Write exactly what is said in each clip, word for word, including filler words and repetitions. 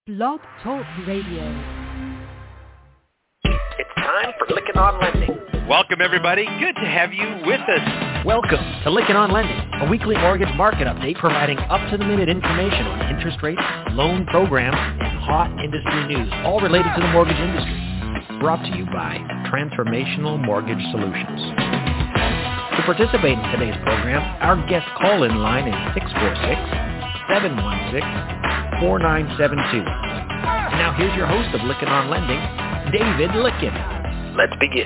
Blog Talk Radio. It's time for Lykken on Lending. Welcome, everybody. Good to have you with us. Welcome to Lykken on Lending, a weekly mortgage market update providing up-to-the-minute information on interest rates, loan programs, and hot industry news, all related to the mortgage industry. Brought to you by Transformational Mortgage Solutions. To participate in today's program, our guest call-in line is six four six, seven one six, four nine seven two. Now here's your host of Lykken on Lending, David Lykken. Let's begin.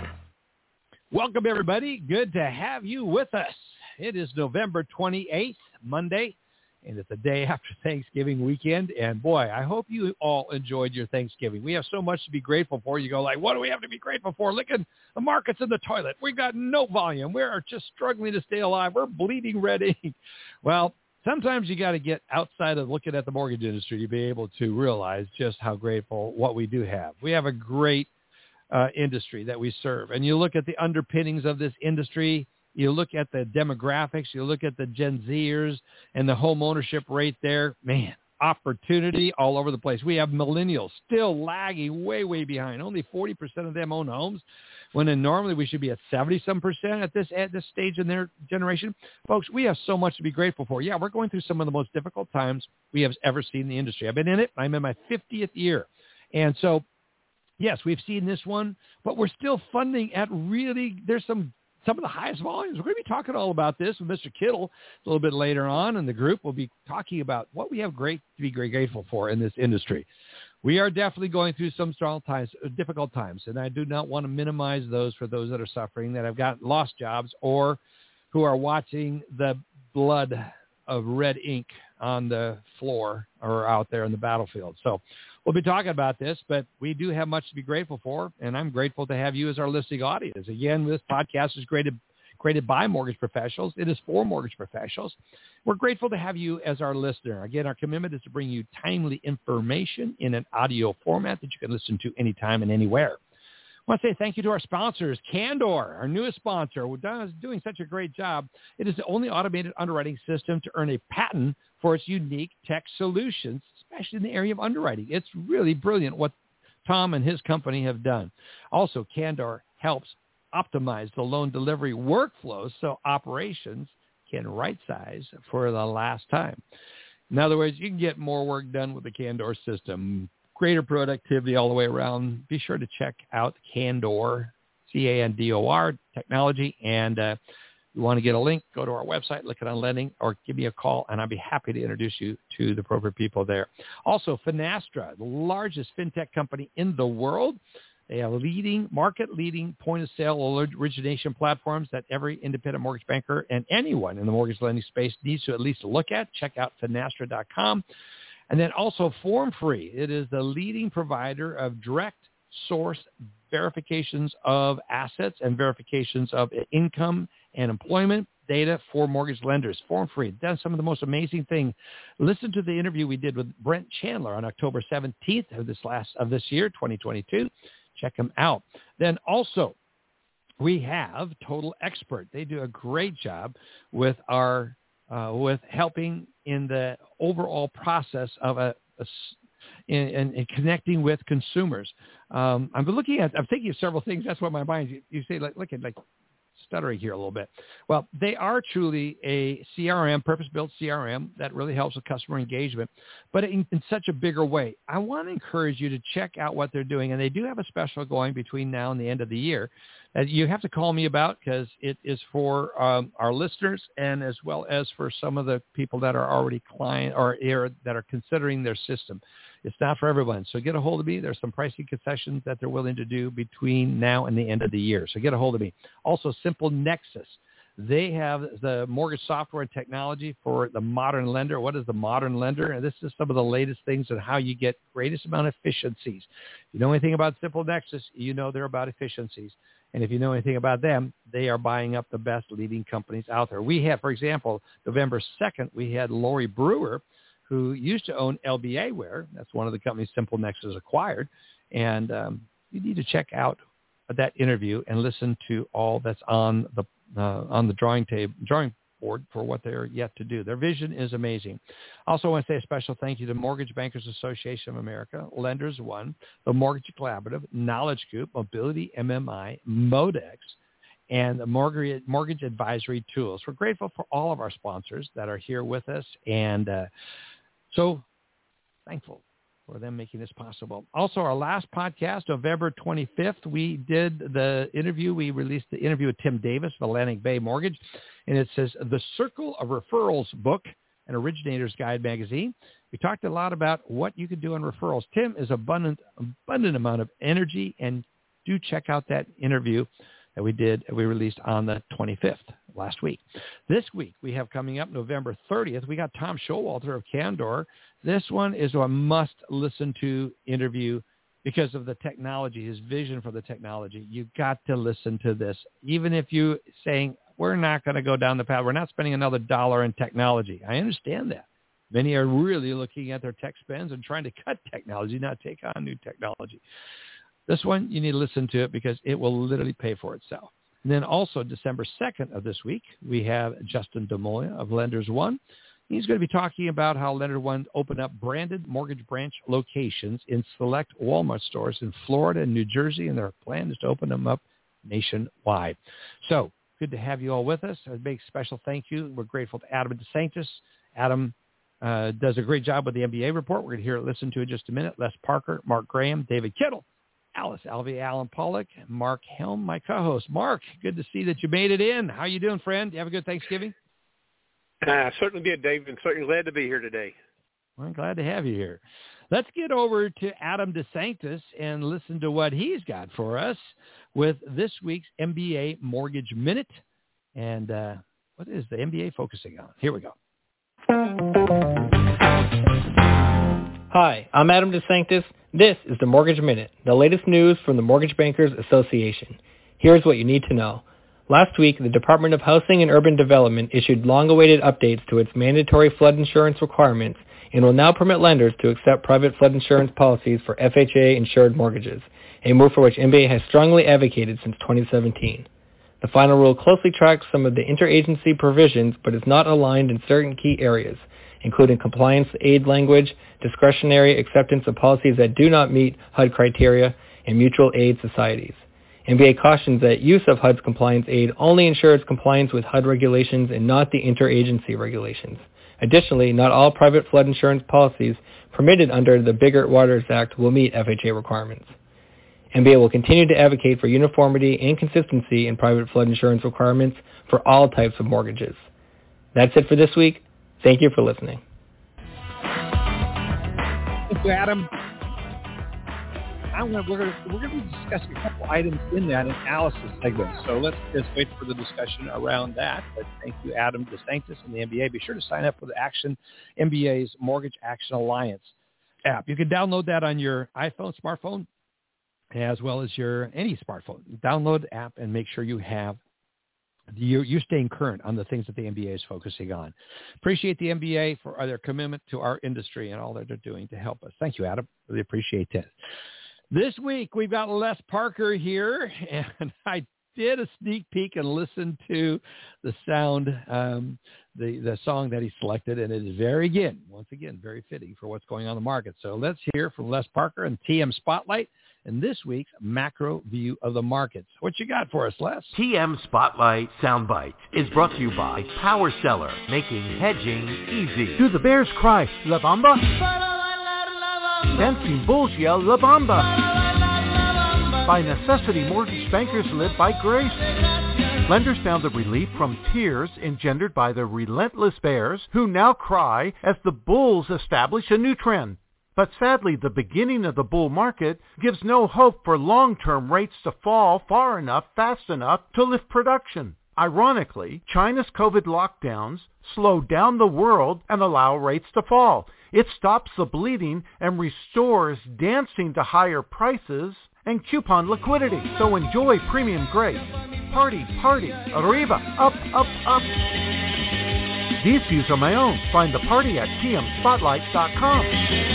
Welcome, everybody. Good to have you with us. It is November twenty-eighth, Monday, and it's the day after Thanksgiving weekend. And, boy, I hope you all enjoyed your Thanksgiving. We have so much to be grateful for. You go like, what do we have to be grateful for? Lykken, the market's in the toilet. We've got no volume. We're just struggling to stay alive. We're bleeding red ink. Well, sometimes you got to get outside of looking at the mortgage industry to be able to realize just how grateful what we do have. We have a great uh, industry that we serve. And you look at the underpinnings of this industry, you look at the demographics, you look at the Gen Zers and the home ownership rate there, man, opportunity all over the place. We have millennials still lagging way, way behind. Only forty percent of them own homes, when then normally we should be at seventy-some percent at this at this stage in their generation. Folks, we have so much to be grateful for. Yeah, we're going through some of the most difficult times we have ever seen in the industry. I've been in it. I'm in my fiftieth year. And so, yes, we've seen this one, but we're still funding at really, there's some some of the highest volumes. We're going to be talking all about this with Mister Kittle a little bit later on in the group. We'll be talking about what we have great to be great grateful for in this industry. We are definitely going through some strong times, difficult times, and I do not want to minimize those for those that are suffering, that have got lost jobs or who are watching the blood of red ink on the floor or out there in the battlefield. So we'll be talking about this, but we do have much to be grateful for, and I'm grateful to have you as our listening audience. Again, this podcast is created, created by mortgage professionals. It is for mortgage professionals. We're grateful to have you as our listener. Again, our commitment is to bring you timely information in an audio format that you can listen to anytime and anywhere. I want to say thank you to our sponsors, Candor, our newest sponsor, who is doing such a great job. It is the only automated underwriting system to earn a patent for its unique tech solutions, especially in the area of underwriting. It's really brilliant what Tom and his company have done. Also, Candor helps optimize the loan delivery workflows so operations can right-size for the last time. In other words, you can get more work done with the Candor system. Greater productivity all the way around. Be sure to check out Candor, C A N D O R, technology. And uh, if you want to get a link, go to our website, Lykken on Lending, or give me a call, and I'll be happy to introduce you to the appropriate people there. Also, Finastra, the largest fintech company in the world. They have leading, market-leading point-of-sale origination platforms that every independent mortgage banker and anyone in the mortgage lending space needs to at least look at. Check out finastra dot com. And then also FormFree. It is the leading provider of direct source verifications of assets and verifications of income and employment data for mortgage lenders. FormFree does some of the most amazing things. Listen to the interview we did with Brent Chandler on October seventeenth of this last of this year, twenty twenty-two. Check them out. Then also, we have Total Expert. They do a great job with our Uh, with helping in the overall process of a, a in, in, in connecting with consumers. Um, I'm looking at, I'm thinking of several things. That's what my mind, you, you say, like, look at like stuttering here a little bit. Well, they are truly a C R M, purpose-built C R M that really helps with customer engagement, but in, in such a bigger way. I want to encourage you to check out what they're doing, and they do have a special going between now and the end of the year that you have to call me about, because it is for um, our listeners and as well as for some of the people that are already client or that are considering their system. It's not for everyone. So get a hold of me. There's some pricing concessions that they're willing to do between now and the end of the year. So get a hold of me. Also, Simple Nexus. They have the mortgage software and technology for the modern lender. What is the modern lender? And this is some of the latest things on how you get greatest amount of efficiencies. If you know anything about Simple Nexus, you know they're about efficiencies. And if you know anything about them, they are buying up the best leading companies out there. We have, for example, November second, we had Lori Brewer, who used to own L B A Ware. That's one of the companies Simple Nexus acquired. And um, you need to check out that interview and listen to all that's on the uh, on the drawing table, drawing forward for what they're yet to do. Their vision is amazing. Also, I want to say a special thank you to Mortgage Bankers Association of America, Lenders One, the Mortgage Collaborative, Knowledge Group, Mobility M M I, Modex, and the Mortgage, Mortgage Advisory Tools. We're grateful for all of our sponsors that are here with us, and uh, so thankful for them making this possible. Also, our last podcast, November twenty-fifth, we did the interview. We released the interview with Tim Davis of Atlantic Bay Mortgage, and it says The Circle of Referrals book, an Originator's Guide magazine. We talked a lot about what you can do on referrals. Tim is abundant, abundant amount of energy, and do check out that interview that we did, we released on the twenty-fifth last week. This week, we have coming up November thirtieth, we got Tom Showalter of Candor. This one is a must-listen-to interview because of the technology, his vision for the technology. You've got to listen to this. Even if you're saying, we're not going to go down the path, we're not spending another dollar in technology. I understand that. Many are really looking at their tech spends and trying to cut technology, not take on new technology. This one, you need to listen to it because it will literally pay for itself. And then also December second of this week, we have Justin DeMoya of Lenders One. He's going to be talking about how Lender One opened up branded mortgage branch locations in select Walmart stores in Florida and New Jersey, and their plan is to open them up nationwide. So good to have you all with us. A big special thank you. We're grateful to Adam DeSanctis. Adam uh, does a great job with the M B A report. We're going to hear it, listen to it in just a minute. Les Parker, Mark Graham, David Kittle, Alice Alvey, Alan Pollock, Mark Helm, my co-host. Mark, good to see that you made it in. How you doing, friend? You have a good Thanksgiving? I uh, certainly did, Dave, and certainly glad to be here today. Well, I'm glad to have you here. Let's get over to Adam DeSanctis and listen to what he's got for us with this week's M B A Mortgage Minute. And uh, what is the M B A focusing on? Here we go. Hi, I'm Adam DeSanctis. This is the Mortgage Minute, the latest news from the Mortgage Bankers Association. Here's what you need to know. Last week, the Department of Housing and Urban Development issued long-awaited updates to its mandatory flood insurance requirements and will now permit lenders to accept private flood insurance policies for F H A-insured mortgages, a move for which M B A has strongly advocated since twenty seventeen. The final rule closely tracks some of the interagency provisions but is not aligned in certain key areas, including compliance aid language, discretionary acceptance of policies that do not meet H U D criteria, and mutual aid societies. M B A cautions that use of H U D's compliance aid only ensures compliance with H U D regulations and not the interagency regulations. Additionally, not all private flood insurance policies permitted under the Biggert Waters Act will meet F H A requirements. M B A will continue to advocate for uniformity and consistency in private flood insurance requirements for all types of mortgages. That's it for this week. Thank you for listening. Thank you, Adam. I'm gonna, we're going we're to be discussing a couple items in that in Alice's segment. So let's just wait for the discussion around that. But thank you, Adam DeSanctis and the M B A. Be sure to sign up for the Action M B A's Mortgage Action Alliance app. You can download that on your iPhone, smartphone, as well as your any smartphone. Download the app and make sure you have You're, you're staying current on the things that the M B A is focusing on. Appreciate the M B A for their commitment to our industry and all that they're doing to help us. Thank you, Adam. Really appreciate that. This week, we've got Les Parker here, and I did a sneak peek and listened to the sound, um, the, the song that he selected, and it is very, again, once again, very fitting for what's going on in the market. So let's hear from Les Parker and T M Spotlight and this week's macro view of the markets. What you got for us, Les? T M Spotlight Soundbite is brought to you by Power Seller, making hedging easy. Do the bears cry, La Bamba? Dancing bulls yell, La Bamba. By necessity, mortgage bankers live by grace. Lenders found the relief from tears engendered by the relentless bears, who now cry as the bulls establish a new trend. But sadly, the beginning of the bull market gives no hope for long-term rates to fall far enough, fast enough to lift production. Ironically, China's COVID lockdowns slow down the world and allow rates to fall. It stops the bleeding and restores dancing to higher prices and coupon liquidity. So enjoy premium grace. Party, party, arriba, up, up, up. These views are my own. Find the party at T M spotlight dot com.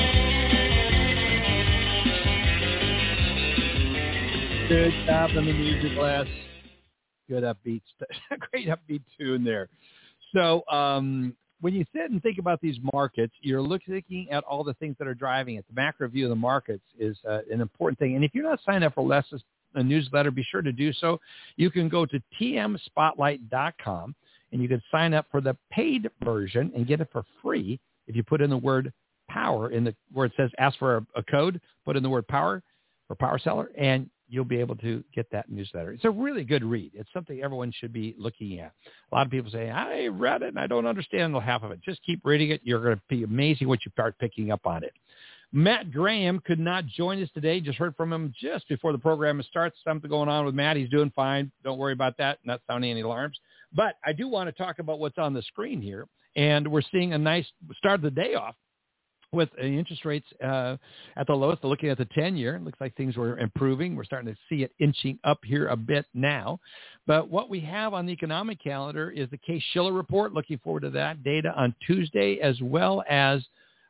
Good job on the music, Les. Good upbeat, great upbeat tune there. So um, when you sit and think about these markets, you're looking at all the things that are driving it. The macro view of the markets is uh, an important thing. And if you're not signed up for Les's a newsletter, be sure to do so. You can go to T M spotlight dot com and you can sign up for the paid version and get it for free if you put in the word power in the where it says ask for a, a code, put in the word power for Power Seller, and you'll be able to get that newsletter. It's a really good read. It's something everyone should be looking at. A lot of people say, I read it and I don't understand half of it. Just keep reading it. You're going to be amazing what you start picking up on it. Matt Graham could not join us today. Just heard from him just before the program starts. Something going on with Matt. He's doing fine. Don't worry about that. Not sounding any alarms. But I do want to talk about what's on the screen here. And we're seeing a nice start of the day off with interest rates uh, at the lowest. Looking at the ten-year, it looks like things were improving. We're starting to see it inching up here a bit now. But what we have on the economic calendar is the Case-Shiller report. Looking forward to that data on Tuesday, as well as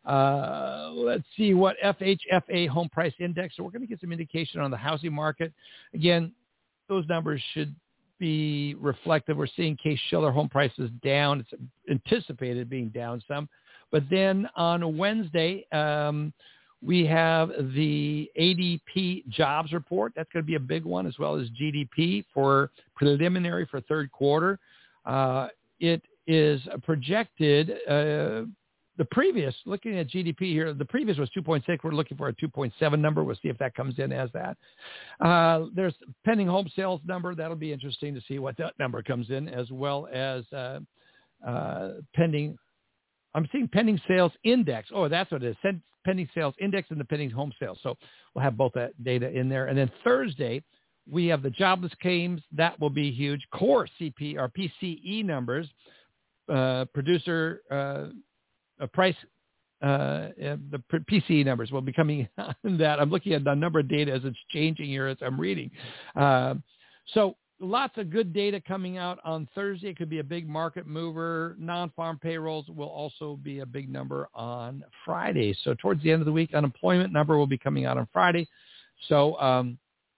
Uh, let's see what F H F A home price index. So we're going to get some indication on the housing market. Again, those numbers should be reflective. We're seeing Case-Shiller home prices down. It's anticipated being down some. But then on Wednesday, um, we have the A D P jobs report. That's going to be a big one, as well as G D P for preliminary for third quarter. Uh, it is projected uh, The previous, looking at G D P here, the previous was two point six. We're looking for a two point seven number. We'll see if that comes in as that. Uh, there's pending home sales number. That'll be interesting to see what that number comes in, as well as uh, uh, pending. I'm seeing pending sales index. Oh, that's what it is. Pending sales index and the pending home sales. So we'll have both that data in there. And then Thursday, we have the jobless claims. That will be huge. Core C P or P C E numbers, uh, producer. Uh, A price, uh, the P C E numbers will be coming on that. I'm looking at the number of data as it's changing here as I'm reading. Uh, so lots of good data coming out on Thursday. It could be a big market mover. Non-farm payrolls will also be a big number on Friday. So towards the end of the week, unemployment number will be coming out on Friday. So um,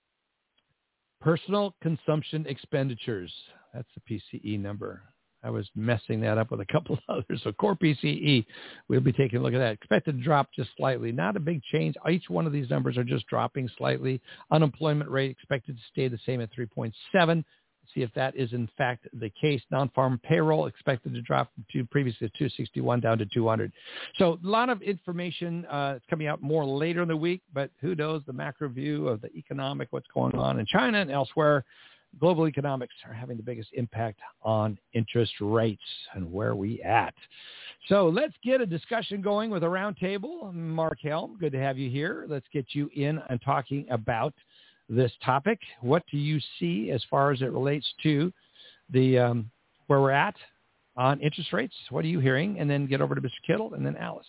personal consumption expenditures, that's the P C E number. I was messing that up with a couple of others. So core P C E, we'll be taking a look at that. Expected to drop just slightly. Not a big change. Each one of these numbers are just dropping slightly. Unemployment rate expected to stay the same at three point seven. See if that is in fact the case. Non-farm payroll expected to drop from two, previously two sixty-one down to two hundred. So a lot of information uh, is coming out more later in the week, but who knows the macro view of the economic, what's going on in China and elsewhere. Global economics are having the biggest impact on interest rates and where we at. So let's get a discussion going with a roundtable. Mark Helm, good to have you here. Let's get you in and talking about this topic. What do you see as far as it relates to the um, where we're at on interest rates? What are you hearing? And then get over to Mister Kittle and then Alice.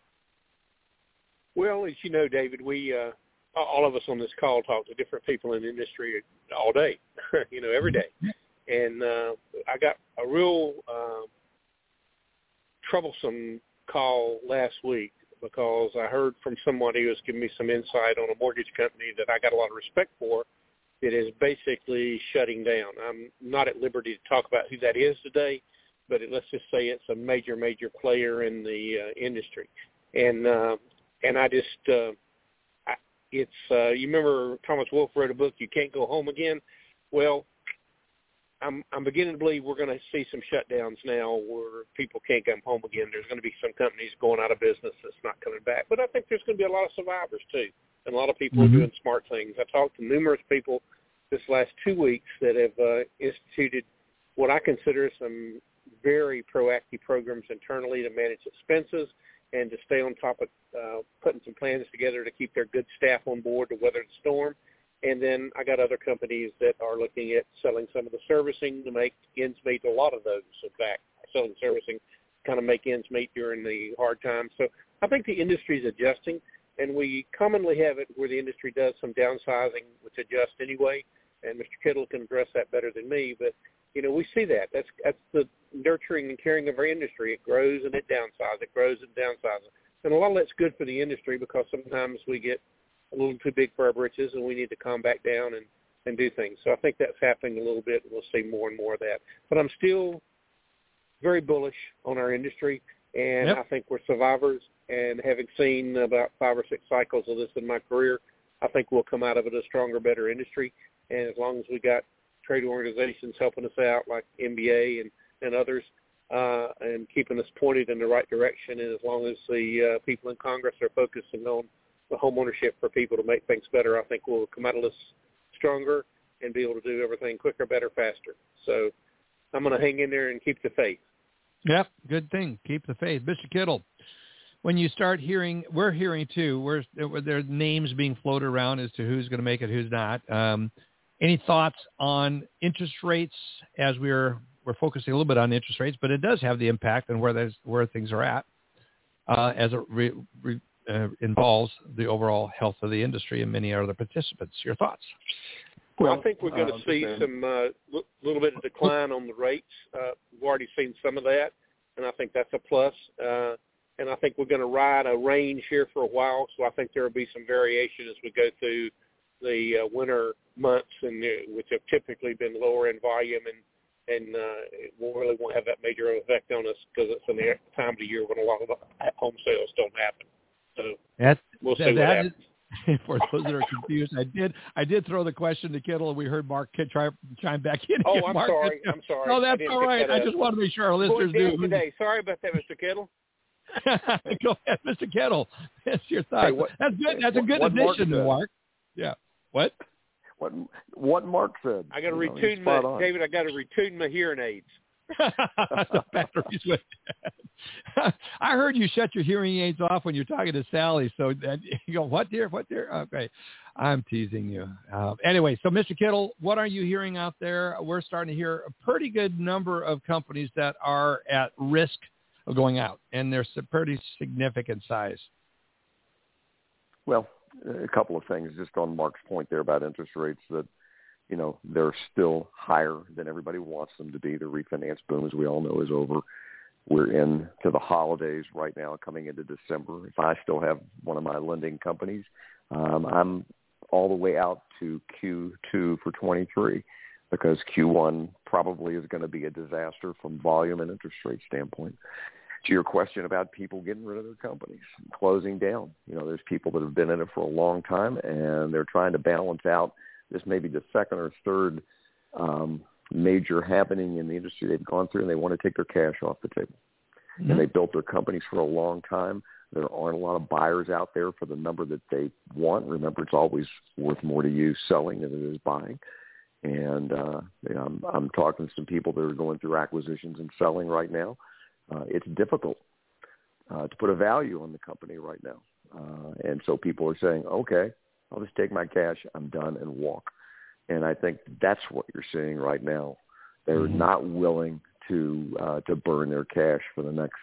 Well, as you know, David, we uh, all of us on this call talk to different people in the industry all day, you know, every day. And uh, I got a real uh, troublesome call last week because I heard from somebody who was giving me some insight on a mortgage company that I got a lot of respect for that is basically shutting down. I'm not at liberty to talk about who that is today, but it, let's just say it's a major, major player in the uh, industry. And uh, and I just uh, – It's uh, you remember Thomas Wolfe wrote a book, You Can't Go Home Again? Well, I'm I'm beginning to believe we're going to see some shutdowns now where people can't come home again. There's going to be some companies going out of business that's not coming back. But I think there's going to be a lot of survivors too, and a lot of people mm-hmm. are doing smart things. I talked to numerous people this last two weeks that have uh, instituted what I consider some very proactive programs internally to manage expenses and to stay on top of uh, putting some plans together to keep their good staff on board to weather the storm. And then I got other companies that are looking at selling some of the servicing to make ends meet. A lot of those, in fact, selling servicing to kind of make ends meet during the hard times. So I think the industry is adjusting, and we commonly have it where the industry does some downsizing, which adjusts anyway, and Mister Kittle can address that better than me. But, you know, we see that. That's that's the nurturing and caring of our industry. It grows and it downsizes. It grows and downsizes. And a lot of that's good for the industry because sometimes we get a little too big for our britches and we need to calm back down and, and do things. So I think that's happening a little bit, and we'll see more and more of that. But I'm still very bullish on our industry, and yep. I think we're survivors. And having seen about five or six cycles of this in my career, I think we'll come out of it a stronger, better industry. And as long as we got trade organizations helping us out like N B A and, and others uh, and keeping us pointed in the right direction, and as long as the uh, people in Congress are focusing on the home ownership for people to make things better, I think we'll come out of this stronger and be able to do everything quicker, better, faster. So I'm going to hang in there and keep the faith. Yep, good thing. Keep the faith. Mister Kittle, when you start hearing, we're hearing too, we're, there are names being floated around as to who's going to make it, who's not. Um, any thoughts on interest rates as we're we're focusing a little bit on interest rates, but it does have the impact on where there's, where things are at uh, as it re, re, uh, involves the overall health of the industry and many other participants. Your thoughts? Well, I think we're going to uh, see some uh, l- little bit of decline on the rates. Uh, we've already seen some of that, and I think that's a plus. Uh, and I think we're going to ride a range here for a while, so I think there will be some variation as we go through the uh, winter months, and uh, which have typically been lower in volume, and and uh, it really won't have that major effect on us because it's in the time of the year when a lot of home sales don't happen. So That's, we'll see that, what that happens. Is, for those that are confused, I did I did throw the question to Kittle, and we heard Mark try chime back in. Oh, again. I'm Mark, sorry. I'm sorry. No, that's all right. That I just want to make sure our listeners Going do. today. Sorry about that, Mister Kittle. Go ahead, Mister Kittle. That's your thoughts. Hey, what, that's good. That's a good what addition, Mark, Mark. Yeah. What? What what Mark said. I got to you know, retune my on. David. I got to retune my hearing aids. The batteries went dead. I heard you shut your hearing aids off when you're talking to Sally. So that, you go, what dear? What dear? Okay, I'm teasing you. Uh, anyway, so Mister Kittle, what are you hearing out there? We're starting to hear a pretty good number of companies that are at risk of going out, and they're pretty significant size. Well, a couple of things just on Mark's point there about interest rates that, you know, they're still higher than everybody wants them to be. The refinance boom, as we all know, is over. We're into the holidays right now, coming into December. If I still have one of my lending companies, um, I'm all the way out to Q two for twenty-three because Q one probably is going to be a disaster from volume and interest rate standpoint. To your question about people getting rid of their companies, closing down, you know, there's people that have been in it for a long time, and they're trying to balance out this may be the second or third um, major happening in the industry they've gone through, and they want to take their cash off the table. Mm-hmm. And they built their companies for a long time. There aren't a lot of buyers out there for the number that they want. Remember, it's always worth more to you selling than it is buying. And uh, you know, I'm, I'm talking to some people that are going through acquisitions and selling right now. Uh, it's difficult uh, to put a value on the company right now. Uh, and so people are saying, okay, I'll just take my cash, I'm done, and walk. And I think that's what you're seeing right now. They're mm-hmm. not willing to uh, to burn their cash for the next,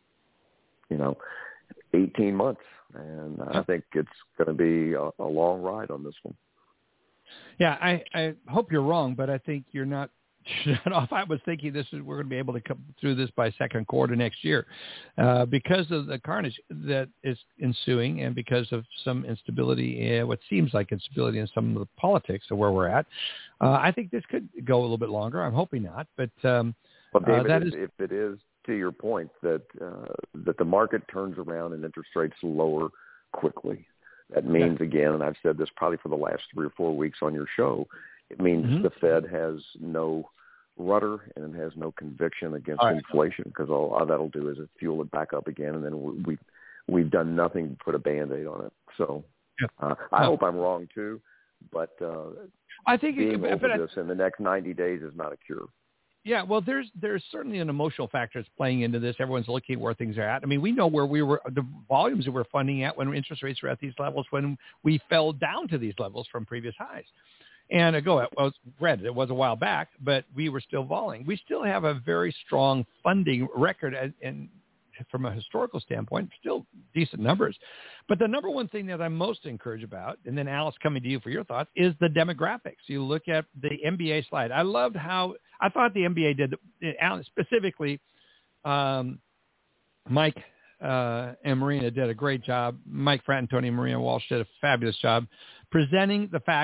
you know, eighteen months. And I think it's going to be a, a long ride on this one. Yeah, I, I hope you're wrong, but I think you're not shut off. I was thinking this is we're going to be able to come through this by second quarter next year uh, because of the carnage that is ensuing and because of some instability, in, what seems like instability in some of the politics of where we're at. Uh, I think this could go a little bit longer. I'm hoping not, but um, well, David, uh, that is, if it is to your point that uh, that the market turns around and interest rates lower quickly, that means yeah. again, and I've said this probably for the last three or four weeks on your show, it means mm-hmm. the Fed has no rudder and it has no conviction against right. inflation because all, all that'll do is it fuel it back up again, and then we, we we've done nothing to put a Band-Aid on it. So yeah. uh, I hope I'm wrong too, but uh, I think being it, over but this I, in the next ninety days is not a cure. Yeah, well, there's there's certainly an emotional factor that's playing into this. Everyone's looking at where things are at. I mean, we know where we were, the volumes that we're funding at when interest rates were at these levels, when we fell down to these levels from previous highs. And ago, it was granted, it was a while back, but we were still voling. We still have a very strong funding record, and, and from a historical standpoint, still decent numbers. But the number one thing that I'm most encouraged about, and then Alice, coming to you for your thoughts, is the demographics. You look at the N B A slide. I loved how I thought the N B A did, Alice specifically, um, Mike uh, and Marina did a great job. Mike Fratantoni and Marina Walsh did a fabulous job presenting the facts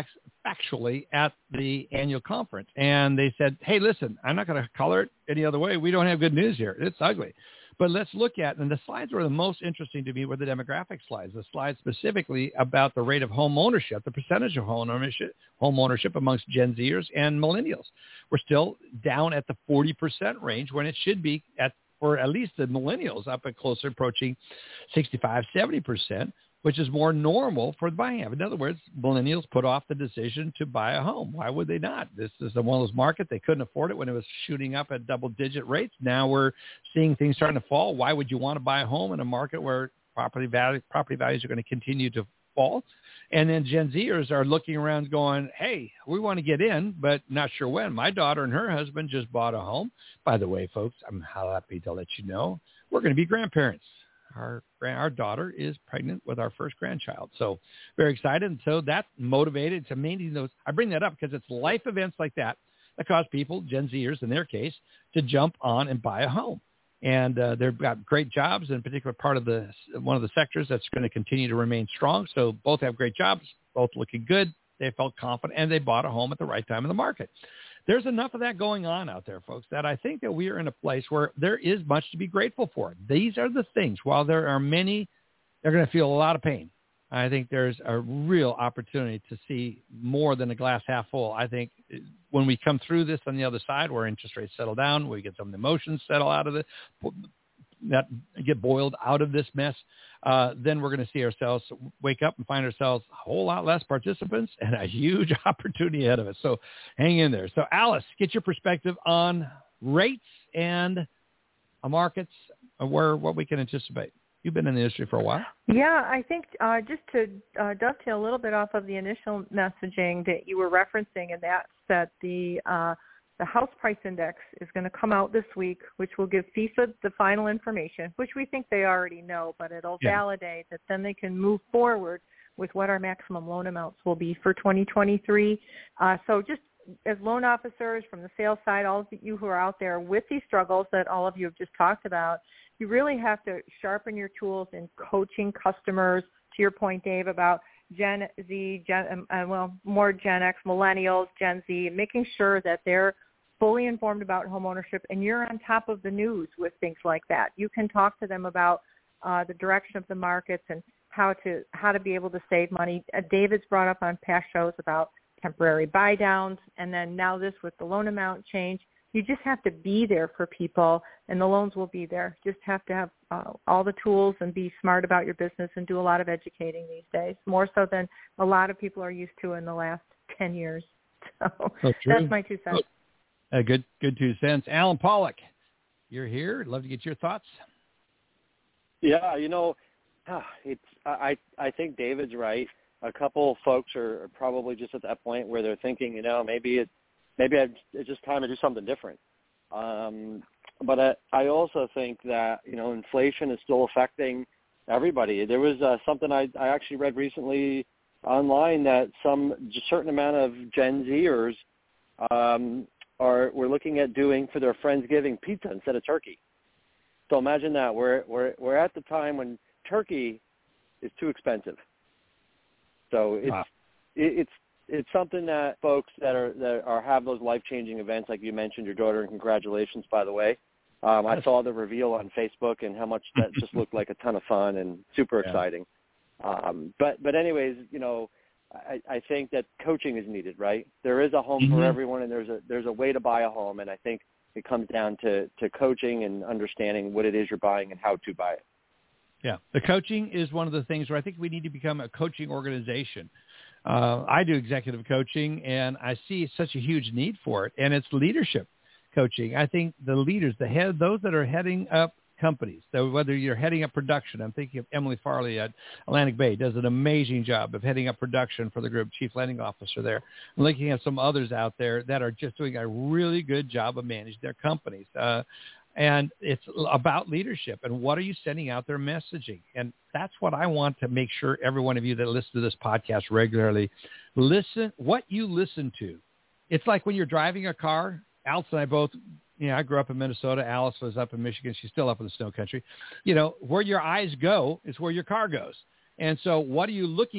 factually at the annual conference. And they said, hey, listen, I'm not going to color it any other way. We don't have good news here. It's ugly. But let's look at, and the slides were the most interesting to me were the demographic slides, the slides specifically about the rate of home ownership, the percentage of home ownership, home ownership amongst Gen Zers and millennials. We're still down at the forty percent range when it should be at, for at least the millennials, up at closer approaching sixty-five, seventy percent, which is more normal for the buying habit. In other words, millennials put off the decision to buy a home. Why would they not? This is one of those markets. They couldn't afford it when it was shooting up at double-digit rates. Now we're seeing things starting to fall. Why would you want to buy a home in a market where property value, property values are going to continue to fall? And then Gen Zers are looking around going, hey, we want to get in, but not sure when. My daughter and her husband just bought a home. By the way, folks, I'm happy to let you know we're going to be grandparents. Our our daughter is pregnant with our first grandchild. So very excited. And so that motivated to maintain those. I bring that up because it's life events like that that cause people, Gen Zers in their case, to jump on and buy a home. And uh, they've got great jobs in a particular part of the one of the sectors that's going to continue to remain strong. So both have great jobs, both looking good. They felt confident, and they bought a home at the right time in the market. There's enough of that going on out there, folks, that I think that we are in a place where there is much to be grateful for. These are the things. While there are many, they're going to feel a lot of pain. I think there's a real opportunity to see more than a glass half full. I think when we come through this on the other side, where interest rates settle down, we get some emotions settle out of it, that get boiled out of this mess, uh, then we're going to see ourselves wake up and find ourselves a whole lot less participants and a huge opportunity ahead of us. So hang in there. So Alice, get your perspective on rates and markets, where what we can anticipate. You've been in the industry for a while. Yeah, I think uh, just to uh, dovetail a little bit off of the initial messaging that you were referencing, and that's that the uh, the house price index is going to come out this week, which will give FIFA the final information, which we think they already know, but it'll yeah. validate that then they can move forward with what our maximum loan amounts will be for twenty twenty-three. Uh, so just as loan officers from the sales side, all of you who are out there with these struggles that all of you have just talked about, you really have to sharpen your tools in coaching customers, to your point, Dave, about Gen Z, Gen, uh, well, more Gen X, millennials, Gen Z, making sure that they're fully informed about home ownership, and you're on top of the news with things like that. You can talk to them about uh, the direction of the markets and how to how to be able to save money. Uh, David's brought up on past shows about temporary buy downs, and then now this with the loan amount change. You just have to be there for people, and the loans will be there. Just have to have uh, all the tools and be smart about your business and do a lot of educating these days, more so than a lot of people are used to in the last ten years. So oh, that's my two cents. A good, good two cents. Alan Pollock, you're here. I'd love to get your thoughts. Yeah, you know, it's I I think David's right. A couple folks are probably just at that point where they're thinking, you know, maybe it maybe it's just time to do something different. Um, but I, I also think that, you know, inflation is still affecting everybody. There was uh, something I, I actually read recently online that some certain amount of Gen Zers um, are we're looking at doing for their Friendsgiving pizza instead of turkey. So imagine that we're we're we're at the time when turkey is too expensive. So it's wow. it, it's it's something that folks that are that are have those life changing events like you mentioned, your daughter, and congratulations, by the way. Um, I saw the reveal on Facebook and how much that just looked like a ton of fun and super yeah. exciting. Um, but but anyways, you know. I, I think that coaching is needed, right? There is a home mm-hmm. for everyone, and there's a there's a way to buy a home, and I think it comes down to, to coaching and understanding what it is you're buying and how to buy it. Yeah, the coaching is one of the things where I think we need to become a coaching organization. Uh, I do executive coaching, and I see such a huge need for it, and it's leadership coaching. I think the leaders, the head, those that are heading up companies. So whether you're heading up production, I'm thinking of Emily Farley at Atlantic Bay, does an amazing job of heading up production for the group, chief lending officer there. I'm looking at some others out there that are just doing a really good job of managing their companies. Uh, and it's about leadership and what are you sending out their messaging? And that's what I want to make sure every one of you that listen to this podcast regularly, listen, what you listen to. It's like when you're driving a car, Alice and I both, you know, I grew up in Minnesota. Alice was up in Michigan. She's still up in the snow country. You know, where your eyes go is where your car goes. And so what are you looking at?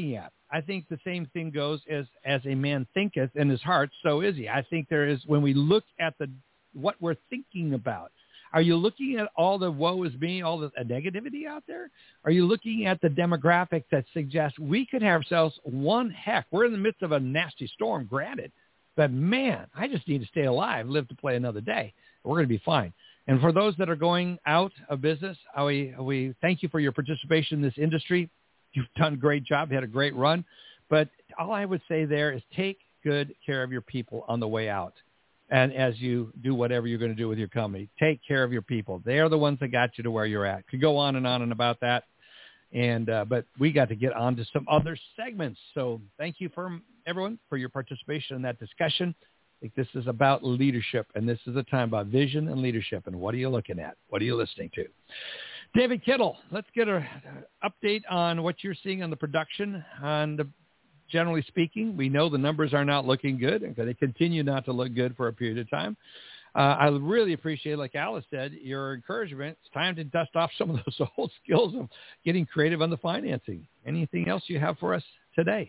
I think the same thing goes as, as a man thinketh in his heart, so is he. I think there is, when we look at the what we're thinking about, are you looking at all the woe is me, all the negativity out there? Are you looking at the demographic that suggests we could have ourselves one heck? We're in the midst of a nasty storm, granted, but man, I just need to stay alive, live to play another day. We're going to be fine. And for those that are going out of business, we, we thank you for your participation in this industry. You've done a great job, had a great run. But all I would say there is take good care of your people on the way out. And as you do whatever you're going to do with your company, take care of your people. They are the ones that got you to where you're at. Could go on and on and about that. And uh, but we got to get on to some other segments. So thank you for everyone for your participation in that discussion. I think this is about leadership, and this is a time about vision and leadership. And what are you looking at? What are you listening to? David Kittle, let's get an update on what you're seeing on the production. On the, generally speaking, we know the numbers are not looking good, and they continue not to look good for a period of time. Uh, I really appreciate, like Alice said, your encouragement. It's time to dust off some of those old skills of getting creative on the financing. Anything else you have for us today?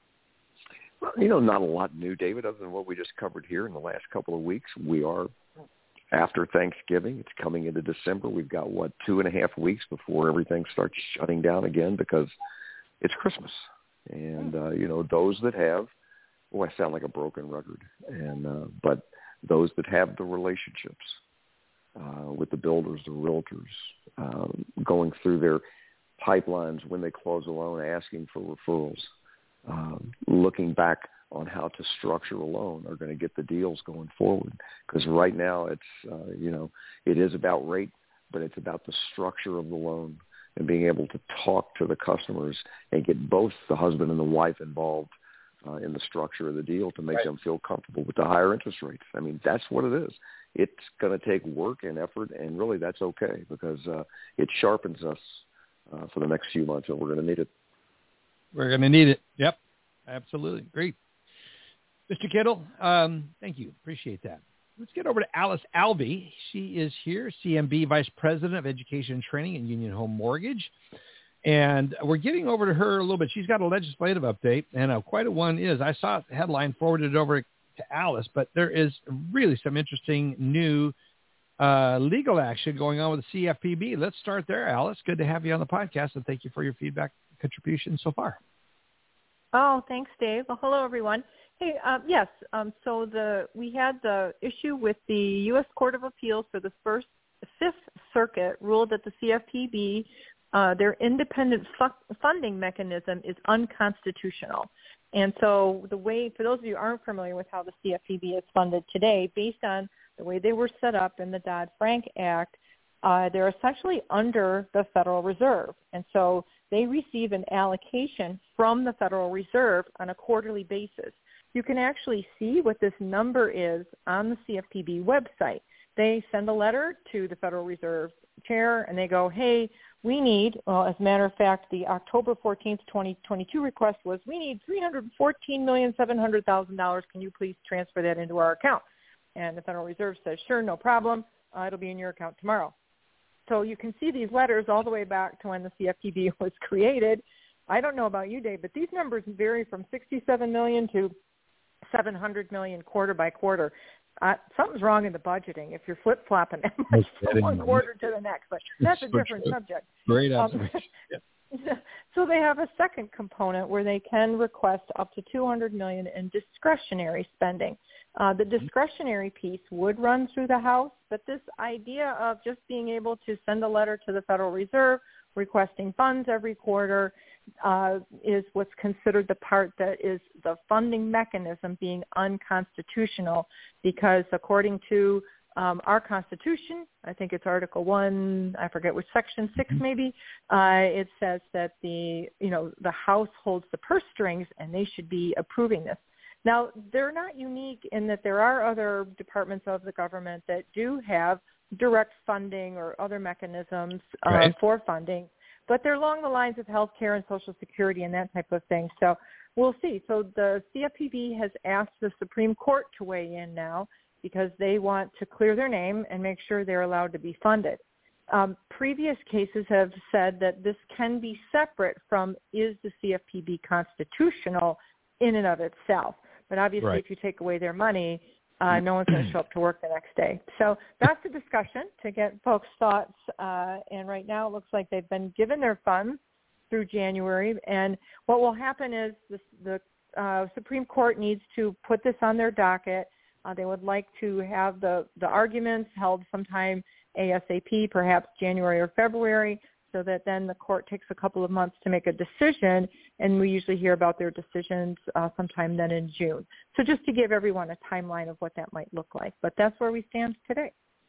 Well, you know, not a lot new, David, other than what we just covered here in the last couple of weeks. We are after Thanksgiving. It's coming into December. We've got, what, two and a half weeks before everything starts shutting down again because it's Christmas. And, uh, you know, those that have, oh, I sound like a broken record, and uh, but those that have the relationships uh, with the builders, the realtors, uh, going through their pipelines when they close a loan, asking for referrals, uh, looking back on how to structure a loan are going to get the deals going forward. Because right now it's, uh, you know, it is about rate, but it's about the structure of the loan and being able to talk to the customers and get both the husband and the wife involved uh, in the structure of the deal to make right. them feel comfortable with the higher interest rates. I mean, that's what it is. It's going to take work and effort, and really that's okay because uh, it sharpens us uh, for the next few months, and we're going to need it. We're going to need it. Yep, absolutely. Great. Mister Kittle, um, thank you. Appreciate that. Let's get over to Alice Alvey. She is here, C M B Vice President of Education and Training at Union Home Mortgage. And we're getting over to her a little bit. She's got a legislative update, and uh, quite a one is. I saw the headline forwarded over to Alice, but there is really some interesting new uh, legal action going on with the C F P B. Let's start there, Alice. Good to have you on the podcast, and thank you for your feedback and contribution so far. Oh, thanks, Dave. Well, hello, everyone. Hey, um, yes, um, so the we had the issue with the U S Court of Appeals for the first Fifth Circuit ruled that the C F P B, uh, their independent fu- funding mechanism is unconstitutional. And so the way, for those of you who aren't familiar with how the C F P B is funded today, based on the way they were set up in the Dodd-Frank Act, uh, they're essentially under the Federal Reserve. And so they receive an allocation from the Federal Reserve on a quarterly basis. You can actually see what this number is on the C F P B website. They send a letter to the Federal Reserve chair, and they go, hey, we need, well, as a matter of fact, the October fourteenth, twenty twenty-two request was, we need three hundred fourteen million seven hundred thousand dollars. Can you please transfer that into our account? And the Federal Reserve says, sure, no problem. Uh, it'll be in your account tomorrow. So you can see these letters all the way back to when the C F P B was created. I don't know about you, Dave, but these numbers vary from sixty-seven million dollars to seven hundred million dollars quarter by quarter. Uh, something's wrong in the budgeting if you're flip-flopping that much from one quarter to the next, but that's a different subject. Great observation. Um, yeah. So they have a second component where they can request up to two hundred million dollars in discretionary spending. Uh, the discretionary piece would run through the House, but this idea of just being able to send a letter to the Federal Reserve requesting funds every quarter uh, is what's considered the part that is the funding mechanism being unconstitutional because according to um, our Constitution, I think it's Article one, I forget which section, six maybe, uh, it says that the, you know, the House holds the purse strings and they should be approving this. Now, they're not unique in that there are other departments of the government that do have direct funding or other mechanisms uh, right. for funding, but they're along the lines of health care and Social Security and that type of thing. So we'll see. So the C F P B has asked the Supreme Court to weigh in now because they want to clear their name and make sure they're allowed to be funded. Um, previous cases have said that this can be separate from is the C F P B constitutional in and of itself. But obviously, right. if you take away their money, uh, no one's going to show up to work the next day. So that's the discussion to get folks' thoughts. Uh, and right now, it looks like they've been given their funds through January. And what will happen is this, the uh, Supreme Court needs to put this on their docket. Uh, they would like to have the, the arguments held sometime ASAP, perhaps January or February, so that then the court takes a couple of months to make a decision, and we usually hear about their decisions uh, sometime then in June. So just to give everyone a timeline of what that might look like. But that's where we stand today.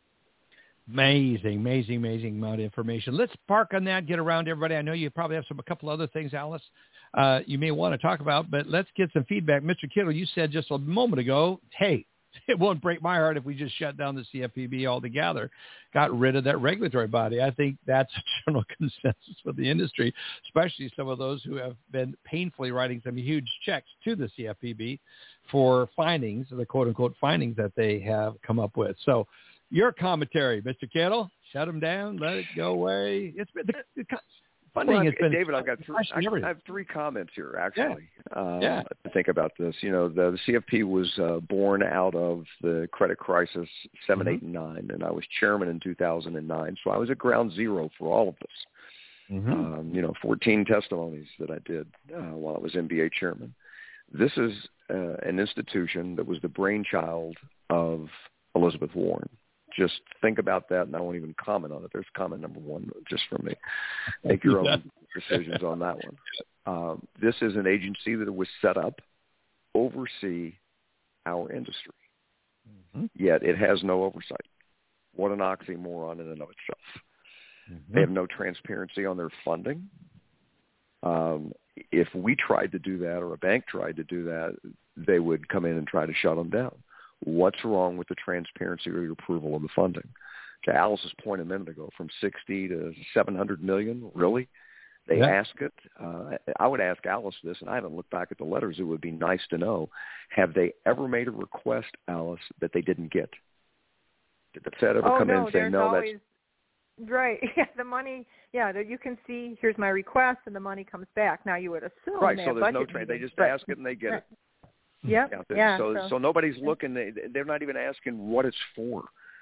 Amazing, amazing, amazing amount of information. Let's park on that, get around everybody. I know you probably have some a couple other things, Alice, uh, you may want to talk about, but let's get some feedback. Mister Kittle, you said just a moment ago, hey, it won't break my heart if we just shut down the C F P B altogether, got rid of that regulatory body. I think that's a general consensus with the industry, especially some of those who have been painfully writing some huge checks to the C F P B for findings, the quote-unquote findings that they have come up with. So your commentary, Mister Kittle, shut them down, let it go away. It's been the, the funding well, has been David, I've got three, I, I have three comments here, actually, yeah. Uh, yeah. to think about this. You know, the, the C F P was uh, born out of the credit crisis seven, mm-hmm. eight, and nine, and I was chairman in two thousand nine, so I was at ground zero for all of this. Mm-hmm. Um, you know, fourteen testimonies that I did uh, while I was M B A chairman. This is uh, an institution that was the brainchild of Elizabeth Warren. Just think about that, and I won't even comment on it. There's comment number one just from me. Make your own decisions on that one. Um, this is an agency that was set up to oversee our industry, mm-hmm. yet it has no oversight. What an oxymoron in and of itself. Mm-hmm. They have no transparency on their funding. Um, if we tried to do that or a bank tried to do that, they would come in and try to shut them down. What's wrong with the transparency or the approval of the funding? To Alice's point a minute ago, from sixty to seven hundred million, really? They yeah. ask it. Uh, I would ask Alice this, and I haven't looked back at the letters. It would be nice to know. Have they ever made a request, Alice, that they didn't get? Did the Fed ever oh, come no, in and say, no, always, that's... Right. Yeah, the money, yeah, you can see, here's my request, and the money comes back. Now, you would assume Right, they so have there's no budget trade. They meetings, just but, ask it, and they get right. it. Yep. Yeah, yeah. So, so, so nobody's looking. They, they're not even asking what it's for.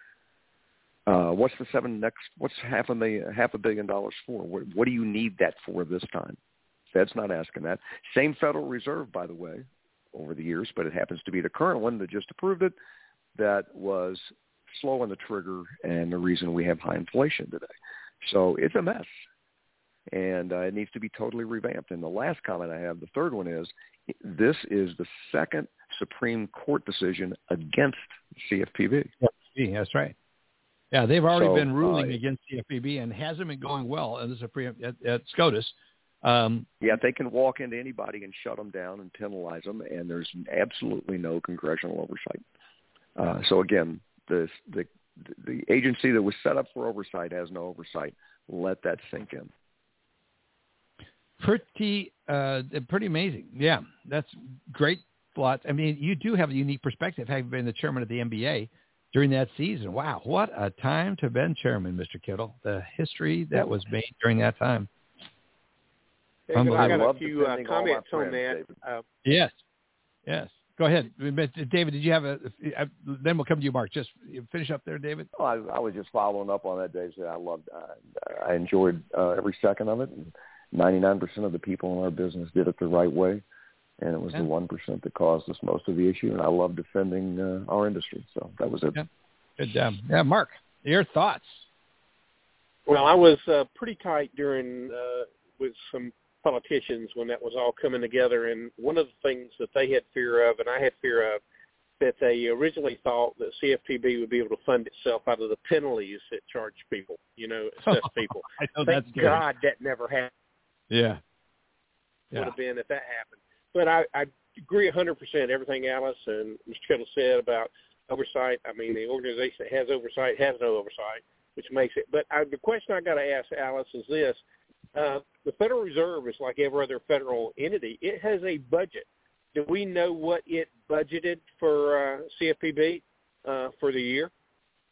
Uh, what's the seven next? What's half a million, half a billion dollars for? What, what do you need that for this time? Fed's not asking that. Same Federal Reserve, by the way, over the years, but it happens to be the current one that just approved it. That was slow on the trigger, and the reason we have high inflation today. So it's a mess, and uh, it needs to be totally revamped. And the last comment I have, the third one is, this is the second Supreme Court decision against C F P B. Yeah, that's right. Yeah, they've already so, been ruling uh, against C F P B and hasn't been going well in the Supreme at, at SCOTUS. Um, yeah, they can walk into anybody and shut them down and penalize them, and there's absolutely no congressional oversight. Uh, so again, the, the the agency that was set up for oversight has no oversight. Let that sink in. Pretty, uh, pretty amazing. Yeah, that's great. Lot. I mean, you do have a unique perspective, having been the chairman of the N B A during that season. Wow, what a time to have been chairman, Mister Kittle. The history that was made during that time. David, I got a few uh, comments on that. Uh, yes, yes. Go ahead, David. Did you have a? Then we'll come to you, Mark. Just finish up there, David. Oh, I, I was just following up on that, Dave. I loved. Uh, I enjoyed uh, every second of it. And ninety-nine percent of the people in our business did it the right way, and it was yeah. the one percent that caused us most of the issue. And I love defending uh, our industry. So that was it. Yeah. Good job. Yeah, Mark, your thoughts? Well, I was uh, pretty tight during uh, with some politicians when that was all coming together, and one of the things that they had fear of, and I had fear of, that they originally thought that C F P B would be able to fund itself out of the penalties it charged people, you know, assess people. I know Thank that's scary. God that never happened. Yeah. yeah. Would have been if that happened. But I, I agree one hundred percent everything Alice and Mister Kittle said about oversight. I mean, the organization that has oversight has no oversight, which makes it. But I, the question I got to ask Alice is this. Uh, the Federal Reserve is like every other federal entity. It has a budget. Do we know what it budgeted for uh, C F P B uh, for the year?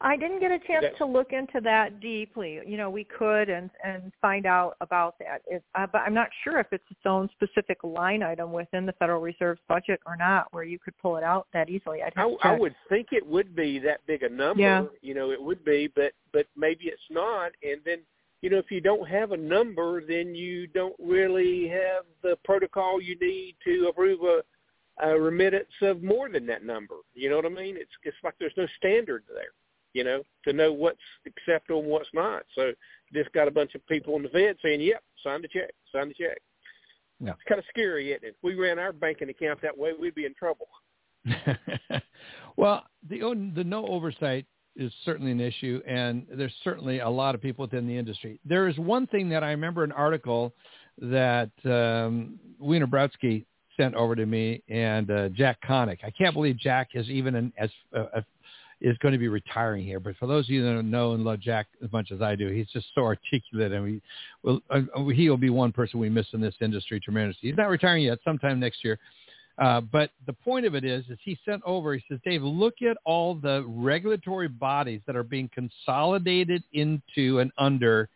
I didn't get a chance that, to look into that deeply. You know, we could and, and find out about that. It, uh, but I'm not sure if it's its own specific line item within the Federal Reserve's budget or not, where you could pull it out that easily. I'd have I, to check. I would think it would be that big a number. Yeah. You know, it would be, but but maybe it's not. And then, you know, if you don't have a number, then you don't really have the protocol you need to approve a, a remittance of more than that number. You know what I mean? It's it's like there's no standard there, you know, to know what's acceptable and what's not. So just got a bunch of people on the Fed saying, yep, sign the check, sign the check. Yeah. It's kind of scary, isn't it? If we ran our banking account that way, we'd be in trouble. Well, the the no oversight is certainly an issue, and there's certainly a lot of people within the industry. There is one thing that I remember an article that um, Wiener Brodsky sent over to me, and uh, Jack Connick. I can't believe Jack is even an, as uh, is going to be retiring here. But for those of you that don't know and love Jack as much as I do, he's just so articulate, and we will uh, he will be one person we miss in this industry tremendously. He's not retiring yet, sometime next year. Uh, but the point of it is, is he sent over, he says, Dave, look at all the regulatory bodies that are being consolidated into and under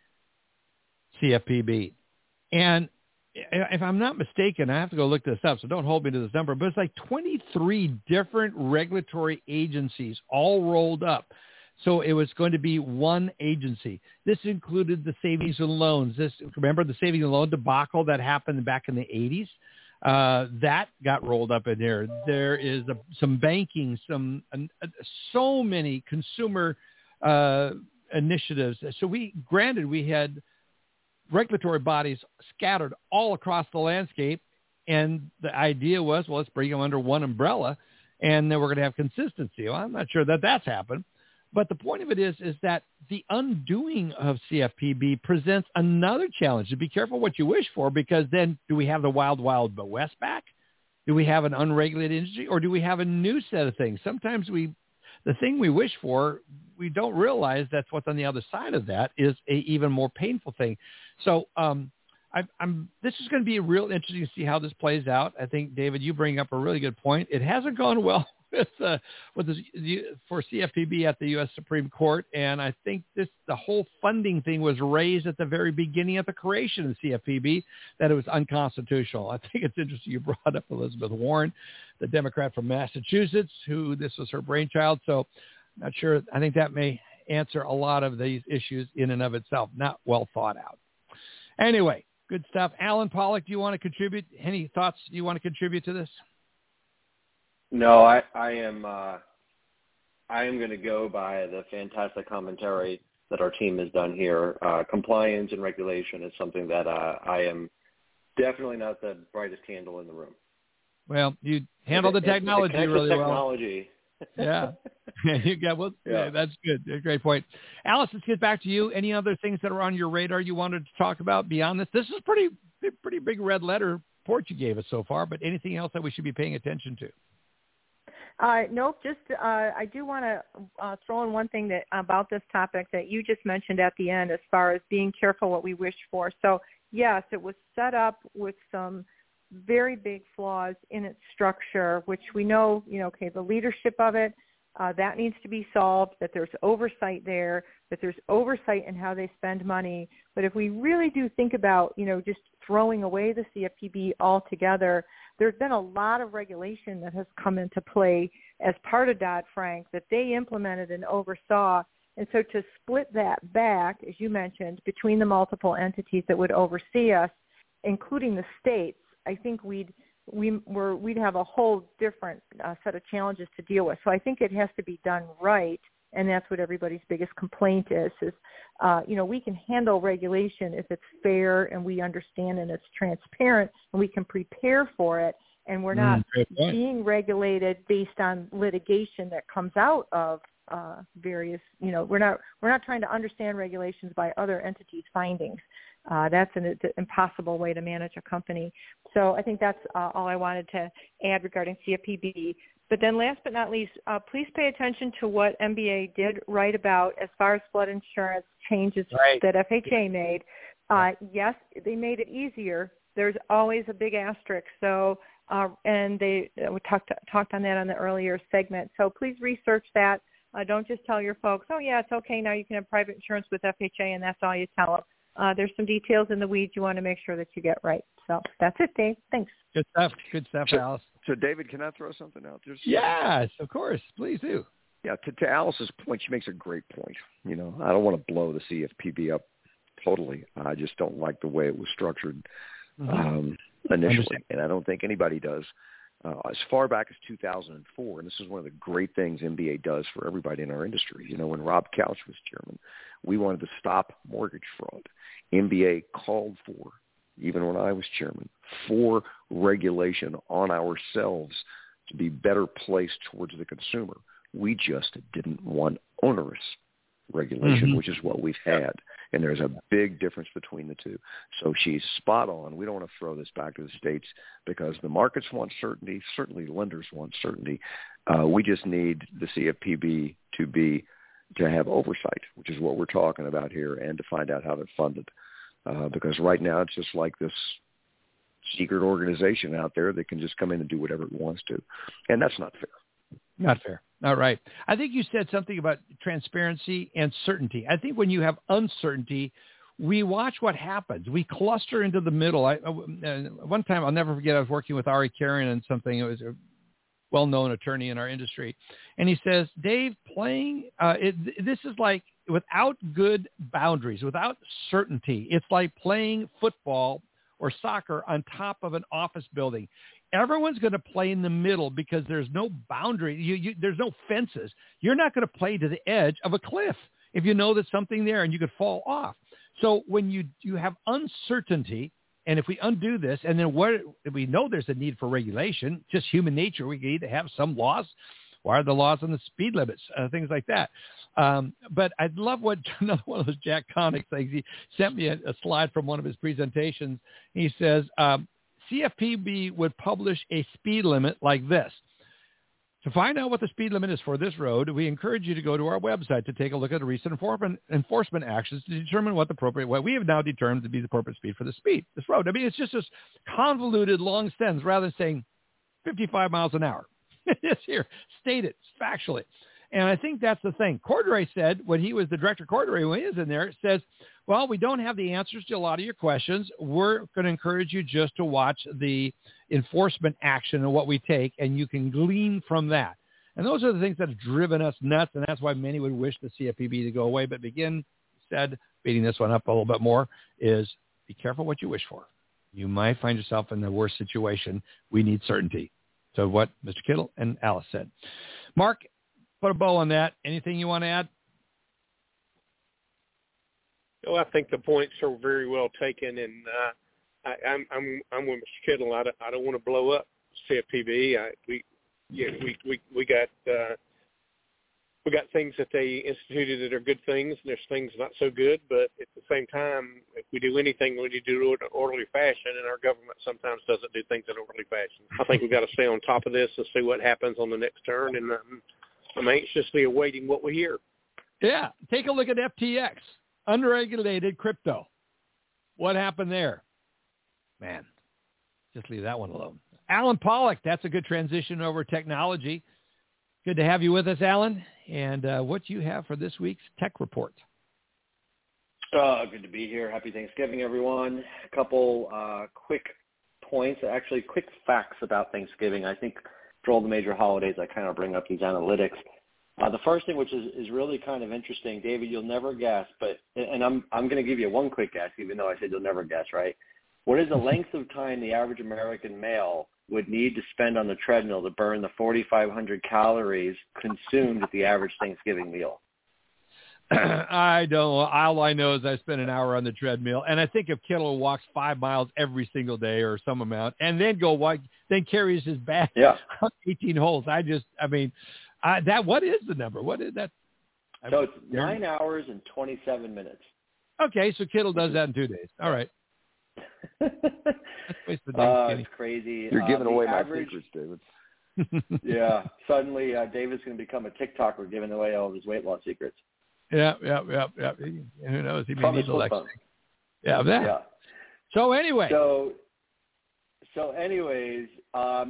C F P B. And if I'm not mistaken, I have to go look this up, so don't hold me to this number, but it's like twenty-three different regulatory agencies all rolled up. So it was going to be one agency. This included the savings and loans. This, remember the savings and loan debacle that happened back in the eighties? Uh, that got rolled up in there. There is a, some banking, some uh, so many consumer uh, initiatives. So we, granted, we had regulatory bodies scattered all across the landscape, and the idea was, well, let's bring them under one umbrella, and then we're going to have consistency. Well, I'm not sure that that's happened. But the point of it is, is that the undoing of C F P B presents another challenge. To be careful what you wish for, because then do we have the wild, wild West back? Do we have an unregulated industry, or do we have a new set of things? Sometimes we, the thing we wish for, we don't realize that's what's on the other side of that is a even more painful thing. So um, I, I'm. This is going to be real interesting to see how this plays out. I think, David, you bring up a really good point. It hasn't gone well with uh, with this, for C F P B at the U S Supreme Court, and I think this the whole funding thing was raised at the very beginning of the creation of the C F P B, that it was unconstitutional. I think it's interesting you brought up Elizabeth Warren, the Democrat from Massachusetts, who this was her brainchild. So I'm not sure. I think that may answer a lot of these issues in and of itself. Not well thought out. Anyway, good stuff. Alan Pollock, do you want to contribute? Any thoughts you want to contribute to this? No, I, I am uh, I am going to go by the fantastic commentary that our team has done here. Uh, compliance and regulation is something that uh, I am definitely not the brightest candle in the room. Well, you handle it, the technology it, it really technology. well. Yeah. You got, well, yeah. yeah, that's good. Great point. Alice, let's get back to you. Any other things that are on your radar you wanted to talk about beyond this? This is pretty, pretty big red letter report you gave us so far, but anything else that we should be paying attention to? Uh, nope, just uh, I do want to uh, throw in one thing that about this topic that you just mentioned at the end as far as being careful what we wish for. So, yes, it was set up with some very big flaws in its structure, which we know, you know, okay, the leadership of it, uh, that needs to be solved, that there's oversight there, that there's oversight in how they spend money. But if we really do think about, you know, just throwing away the C F P B altogether, there's been a lot of regulation that has come into play as part of Dodd-Frank that they implemented and oversaw. And so to split that back, as you mentioned, between the multiple entities that would oversee us, including the states, I think we'd we we're, we'd have a whole different uh, set of challenges to deal with. So I think it has to be done right, and that's what everybody's biggest complaint is, is, uh, you know, we can handle regulation if it's fair and we understand and it's transparent and we can prepare for it, and we're not mm, being regulated based on litigation that comes out of uh, various, you know, we're not we're not trying to understand regulations by other entities' findings. Uh, that's an, an impossible way to manage a company. So I think that's uh, all I wanted to add regarding C F P B. But then last but not least, uh, please pay attention to what M B A did write about as far as flood insurance changes right. that F H A made. Uh, yes, they made it easier. There's always a big asterisk. So, uh, and they uh, we talked talked on that on the earlier segment. So please research that. Uh, don't just tell your folks, oh, yeah, it's okay. Now you can have private insurance with F H A, and that's all you tell them. Uh, there's some details in the weeds you want to make sure that you get right. So that's it, Dave. Thanks. Good stuff. Good stuff, so, Alice. So, David, can I throw something out there? Yes, of course. Please do. Yeah, to, to Alice's point, she makes a great point. You know, I don't want to blow the C F P B up totally. I just don't like the way it was structured mm-hmm. um, initially, and I don't think anybody does. Uh, as far back as two thousand four, and this is one of the great things N B A does for everybody in our industry. You know, when Rob Couch was chairman, we wanted to stop mortgage fraud. N B A called for, even when I was chairman, for regulation on ourselves to be better placed towards the consumer. We just didn't want onerous regulation, mm-hmm. which is what we've had. And there's a big difference between the two. So she's spot on. We don't want to throw this back to the states because the markets want certainty. Certainly lenders want certainty. Uh, we just need the C F P B to be to have oversight, which is what we're talking about here, and to find out how they're funded. Uh, because right now it's just like this secret organization out there that can just come in and do whatever it wants to. And that's not fair. Not fair. All right. I think you said something about transparency and certainty. I think when you have uncertainty, we watch what happens. We cluster into the middle. I, uh, one time, I'll never forget, I was working with Ari Karen on something. It was a well-known attorney in our industry. And he says, Dave, playing, uh, it, this is like without good boundaries, without certainty. It's like playing football or soccer on top of an office building. Everyone's going to play in the middle because there's no boundary. You, you, there's no fences. You're not going to play to the edge of a cliff if you know there's something there and you could fall off. So when you, you have uncertainty, and if we undo this, and then what we know there's a need for regulation, just human nature, we need to have some laws. Why are the laws on the speed limits, uh, things like that? Um, but I love what another one of those Jack Connick things. He sent me a, a slide from one of his presentations. He says, um, C F P B would publish a speed limit like this. To find out what the speed limit is for this road, we encourage you to go to our website to take a look at the recent enforcement, enforcement actions to determine what the appropriate way. We have now determined to be the appropriate speed for the speed, this road. I mean, it's just this convoluted long sentence rather than saying fifty-five miles an hour. It's here, state it factually. And I think that's the thing. Cordray said, when he was the director, Cordray, when he was in there, says, well, we don't have the answers to a lot of your questions. We're going to encourage you just to watch the enforcement action and what we take, and you can glean from that. And those are the things that have driven us nuts, and that's why many would wish the C F P B to go away. But begin, said, beating this one up a little bit more, is be careful what you wish for. You might find yourself in the worst situation. We need certainty. So what Mister Kittle and Alice said. Mark, put a bow on that. Anything you want to add? Well, I think the points are very well taken, and uh, I, I'm I'm I'm with Mister Kittle. I don't, I don't want to blow up C F P B. I, we yeah we we we got uh, we got things that they instituted that are good things, and there's things not so good. But at the same time, if we do anything, we need to do it in an orderly fashion, and our government sometimes doesn't do things in an orderly fashion. I think we've got to stay on top of this and see what happens on the next turn, and um, I'm anxiously awaiting what we hear. Yeah, take a look at F T X, unregulated crypto. What happened there? Man, just leave that one alone. Alan Pollock, that's a good transition over technology. Good to have you with us, Alan. And uh, what do you have for this week's Tech Report? Uh, good to be here. Happy Thanksgiving, everyone. A couple uh, quick points, actually quick facts about Thanksgiving. I think for all the major holidays, I kind of bring up these analytics. Uh, the first thing, which is, is really kind of interesting, David, you'll never guess, but and I'm I'm going to give you one quick guess, even though I said you'll never guess, right? What is the length of time the average American male would need to spend on the treadmill to burn the forty-five hundred calories consumed at the average Thanksgiving meal? I don't know. All I know is I spend an hour on the treadmill, and I think if Kittle walks five miles every single day or some amount, and then go walk, then carries his bag yeah. eighteen holes. I just, I mean, I, that what is the number? What is that? So it's nine hours and twenty-seven minutes. Okay, so Kittle does that in two days. All right. uh, it's crazy. You're giving uh, away average, my secrets, David. yeah. Suddenly, uh, David's going to become a TikToker giving away all of his weight loss secrets. Yeah, yeah, yeah, yeah. Who knows? He may need the Lexi. Yeah, that. Yeah. So anyway. So, so anyways, um, just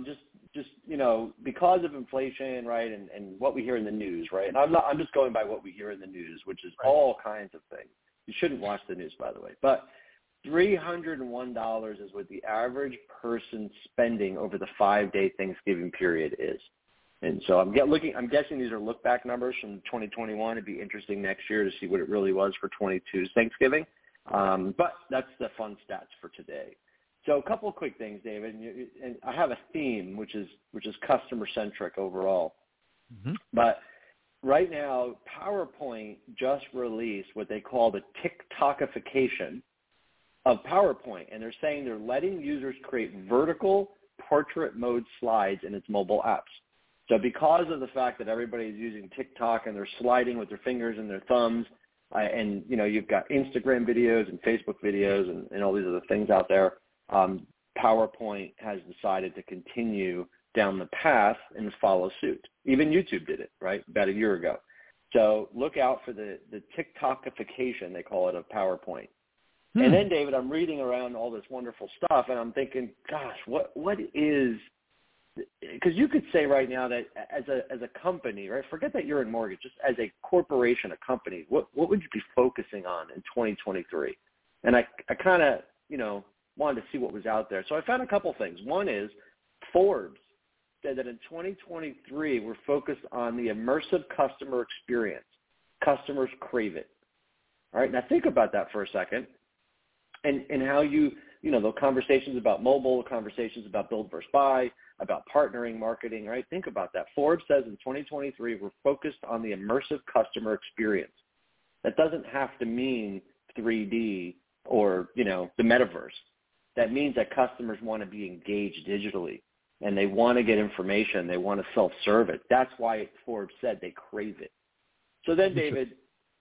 just, you know, because of inflation, right, and, and what we hear in the news, right? And I'm not, I'm just going by what we hear in the news, which is right. all kinds of things. You shouldn't watch the news, by the way. But three hundred one dollars is what the average person spending over the five-day Thanksgiving period is. And so I'm get, looking. I'm guessing these are look-back numbers from twenty twenty-one. It'd be interesting next year to see what it really was for twenty-two's Thanksgiving. Um, but that's the fun stats for today. So a couple of quick things, David. And, you, and I have a theme, which is which is customer-centric overall. Mm-hmm. But right now, PowerPoint just released what they call the TikTokification of PowerPoint, and they're saying they're letting users create vertical portrait mode slides in its mobile apps. So because of the fact that everybody's using TikTok and they're sliding with their fingers and their thumbs, uh, and, you know, you've got Instagram videos and Facebook videos and, and all these other things out there, um, PowerPoint has decided to continue down the path and follow suit. Even YouTube did it, right, about a year ago. So look out for the, the TikTokification, they call it, of PowerPoint. Hmm. And then, David, I'm reading around all this wonderful stuff, and I'm thinking, gosh, what what is – because you could say right now that as a as a company, right, forget that you're in mortgage, just as a corporation, a company, what what would you be focusing on in twenty twenty-three? And I, I kind of, you know, wanted to see what was out there. So I found a couple things. One is Forbes said that in twenty twenty-three, we're focused on the immersive customer experience. Customers crave it. All right, now think about that for a second. And and how you, you know, the conversations about mobile, the conversations about build versus buy, about partnering, marketing, right? Think about that. Forbes says in twenty twenty-three, we're focused on the immersive customer experience. That doesn't have to mean three D or, you know, the metaverse. That means that customers want to be engaged digitally, and they want to get information. They want to self-serve it. That's why Forbes said they crave it. So then, David,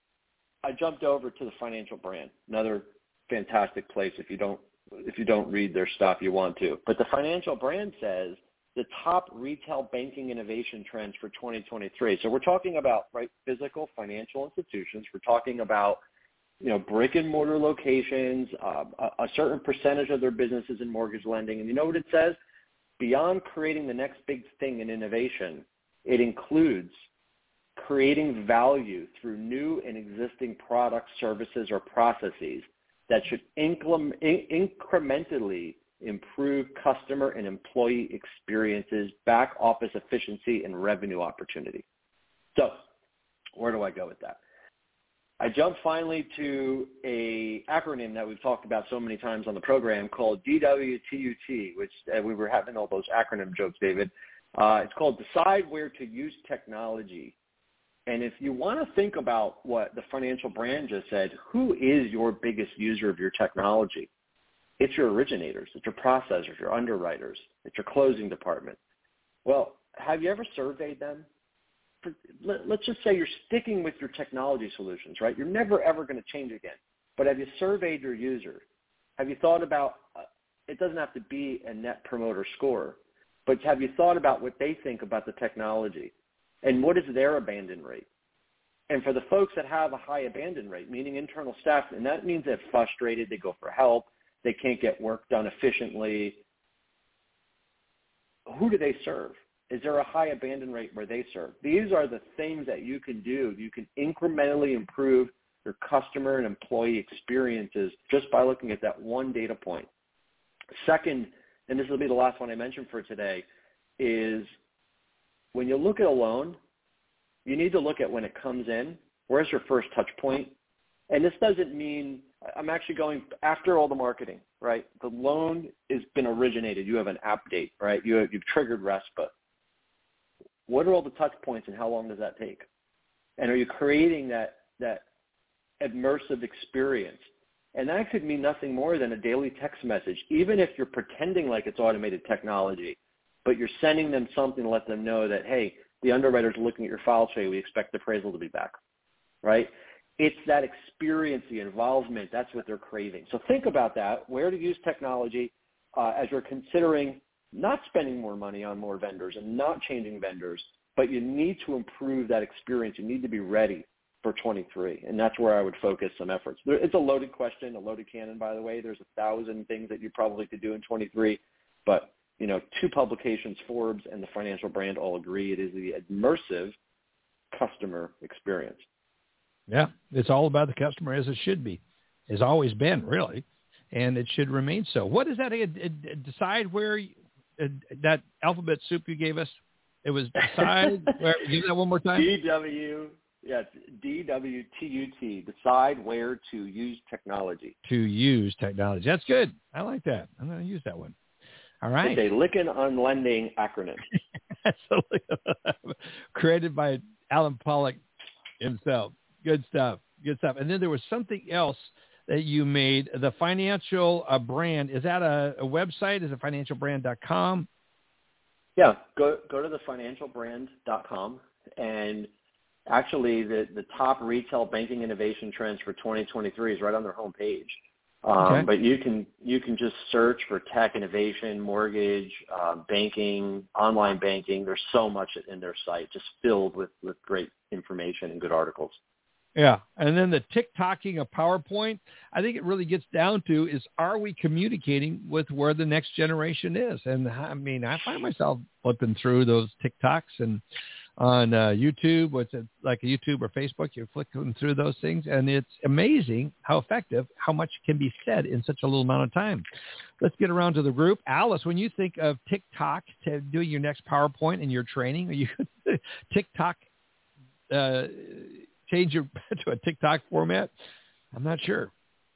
I jumped over to the Financial Brand, another fantastic place. If you don't if you don't read their stuff, you want to. But the Financial Brand says the top retail banking innovation trends for twenty twenty-three. So we're talking about, right, physical financial institutions. We're talking about, you know, brick and mortar locations, uh, a, a certain percentage of their businesses in mortgage lending. And you know what it says? Beyond creating the next big thing in innovation, it includes creating value through new and existing products, services, or processes that should increm- incrementally improve customer and employee experiences, back office efficiency, and revenue opportunity. So where do I go with that? I jump finally to a acronym that we've talked about so many times on the program called D W T U T, which uh, we were having all those acronym jokes, David. Uh, it's called Decide Where to Use Technology. And if you want to think about what the Financial Brand just said, who is your biggest user of your technology? It's your originators, it's your processors, your underwriters, it's your closing department. Well, have you ever surveyed them? Let's just say you're sticking with your technology solutions, right? You're never, ever going to change again. But have you surveyed your users? Have you thought about, uh, it doesn't have to be a net promoter score, but have you thought about what they think about the technology? And what is their abandon rate? And for the folks that have a high abandon rate, meaning internal staff, and that means they're frustrated, they go for help, they can't get work done efficiently, who do they serve? Is there a high abandon rate where they serve? These are the things that you can do. You can incrementally improve your customer and employee experiences just by looking at that one data point. Second, and this will be the last one I mentioned for today, is when you look at a loan, you need to look at when it comes in. Where's your first touch point? And this doesn't mean I'm actually going after all the marketing, right? The loan has been originated. You have an app date, right? You have, you've triggered RESPA. What are all the touch points and how long does that take? And are you creating that that immersive experience? And that could mean nothing more than a daily text message, even if you're pretending like it's automated technology, but you're sending them something to let them know that, hey, the underwriter's looking at your file tray. We expect the appraisal to be back, right? It's that experience, the involvement. That's what they're craving. So think about that, where to use technology uh, as you're considering not spending more money on more vendors and not changing vendors, but you need to improve that experience. You need to be ready for twenty-three, and that's where I would focus some efforts. There, it's a loaded question, a loaded cannon, by the way. There's a thousand things that you probably could do in twenty-three, but you know, two publications, Forbes and the Financial Brand, all agree it is the immersive customer experience. Yeah, it's all about the customer, as it should be. Has always been, really, and it should remain so. What is that? It, it, decide where you, it, that alphabet soup you gave us? It was decide where. Give that one more time. D W, yes, D W T U T. Decide where to use technology. To use technology. That's good. I like that. I'm going to use that one. All right. It's a Lykken on Lending acronym. Created by Alan Pollock himself. Good stuff. Good stuff. And then there was something else that you made, the financial uh, brand. Is that a, a website? Is it financial brand dot com? Yeah, go go to the financial brand dot com, and actually the, the top retail banking innovation trends for twenty twenty-three is right on their homepage. Um, okay. But you can you can just search for tech innovation, mortgage, uh, banking, online banking. There's so much in their site, just filled with, with great information and good articles. Yeah, and then the TikToking of PowerPoint, I think it really gets down to is, are we communicating with where the next generation is? And I mean, I find myself flipping through those TikToks and on uh, YouTube, what's it, like a YouTube or Facebook, you're flicking through those things, and it's amazing how effective, how much can be said in such a little amount of time. Let's get around to the group. Alice, when you think of TikTok to doing your next PowerPoint and your training, are you TikTok uh change your to a TikTok format? I'm not sure.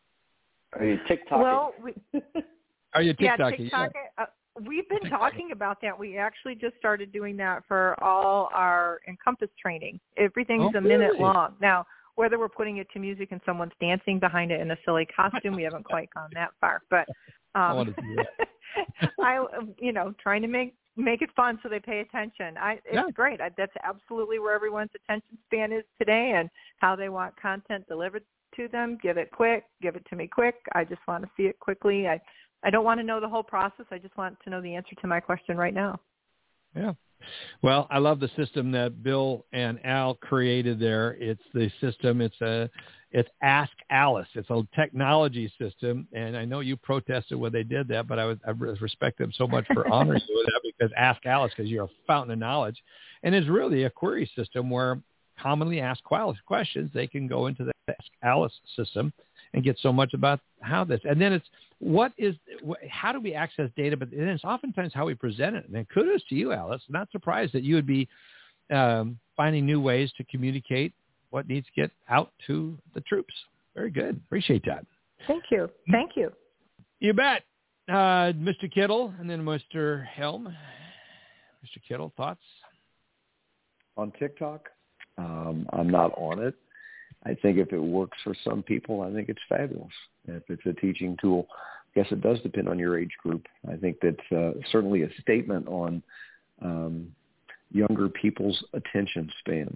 Are you TikToking? Well, we, are you TikToking? Yeah, TikTok. Yeah. Uh, we've been talking about that. We actually just started doing that for all our Encompass training. Everything's oh, a minute really? long. Now, whether we're putting it to music and someone's dancing behind it in a silly costume, we haven't quite gone that far. But um, I, want to do that. I, you know, trying to make make it fun so they pay attention. I, it's yeah. great. I, that's absolutely where everyone's attention span is today, and how they want content delivered to them. Give it quick. Give it to me quick. I just want to see it quickly. I, I don't want to know the whole process. I just want to know the answer to my question right now. Yeah. Well, I love the system that Bill and Al created there. It's the system. It's a, it's Ask Alice. It's a technology system, and I know you protested when they did that, but I, was, I respect them so much for honoring you with that, because Ask Alice, because you're a fountain of knowledge, and it's really a query system where commonly asked questions, they can go into the Ask Alice system and get so much about how this, and then it's what is, how do we access data, but then it's oftentimes how we present it. And kudos to you, Alice. Not surprised that you would be um, finding new ways to communicate what needs to get out to the troops. Very good. Appreciate that. Thank you. Thank you. You bet. Uh, Mister Kittle and then Mister Helm. Mister Kittle, thoughts? On TikTok, um, I'm not on it. I think if it works for some people, I think it's fabulous. If it's a teaching tool, I guess it does depend on your age group. I think that's uh, certainly a statement on um, younger people's attention span.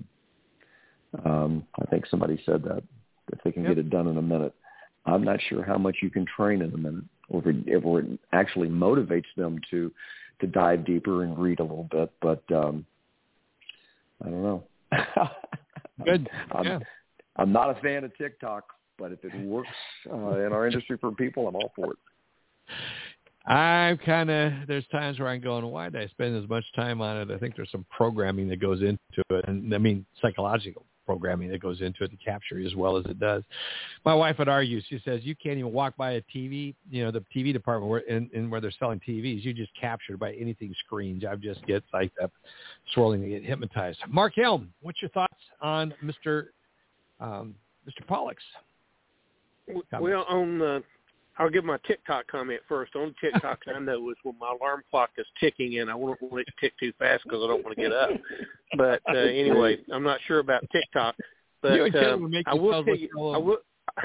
Um, I think somebody said that, if they can yep. get it done in a minute. I'm not sure how much you can train in a minute, or if it, or it actually motivates them to, to dive deeper and read a little bit, but um, I don't know. Good. I'm, yeah. I'm not a fan of TikTok, but if it works uh, in our industry for people, I'm all for it. I'm kind of, there's times where I'm going, why did I spend as much time on it? I think there's some programming that goes into it, and I mean psychological programming that goes into it to capture you as well as it does. My wife would argue, she says, you can't even walk by a T V, you know, the T V department where, in, in where they're selling T Vs. You just captured by anything screens. I just get like that swirling and get hypnotized. Mark Helm, what's your thoughts on Mister Um, Mister Pollock's comments? Well, on the, I'll give my TikTok comment first. On TikTok, I know is when my alarm clock is ticking, and I won't want it to tick too fast because I don't want to get up. But uh, anyway, I'm not sure about TikTok. But you uh, I will tell you, I will,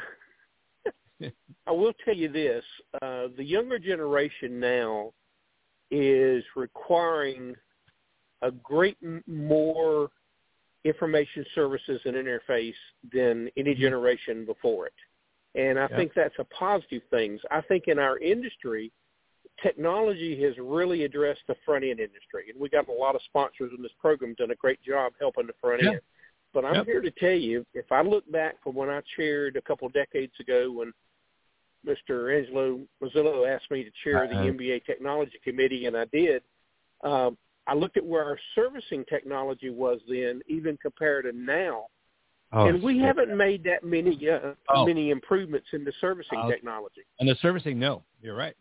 I will tell you this: uh, the younger generation now is requiring a great m- more information services and interface than any generation before it. And I yep. think that's a positive thing. I think in our industry, technology has really addressed the front-end industry. And we got a lot of sponsors in this program done a great job helping the front yep. end. But I'm yep. here to tell you, if I look back from when I chaired a couple of decades ago when Mister Angelo Mazzillo asked me to chair the M B A Technology Committee, and I did. Um, I looked at where our servicing technology was then, even compared to now, oh, and we haven't made that many uh, oh. many improvements in the servicing uh, technology. And the servicing, no, you're right.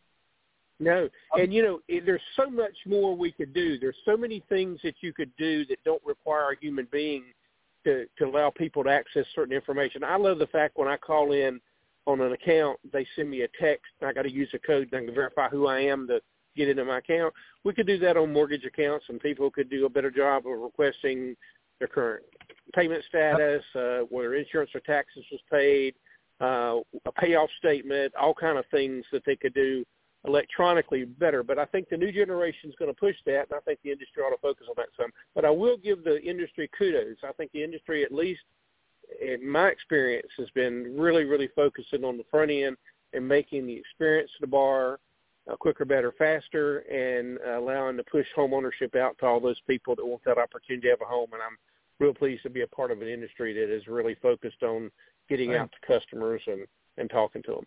No, and you know, it, there's so much more we could do. There's so many things that you could do that don't require a human being to, to allow people to access certain information. I love the fact when I call in on an account, they send me a text, and I got to use a code, and I can verify who I am to get into my account. We could do that on mortgage accounts, and people could do a better job of requesting their current payment status, uh, whether insurance or taxes was paid, uh, a payoff statement, all kind of things that they could do electronically better. But I think the new generation is going to push that, and I think the industry ought to focus on that some. But I will give the industry kudos. I think the industry, at least in my experience, has been really, really focusing on the front end and making the experience to the bar uh, quicker, better, faster, and uh, allowing to push home ownership out to all those people that want that opportunity to have a home. And I'm real pleased to be a part of an industry that is really focused on getting right out to customers and, and talking to them.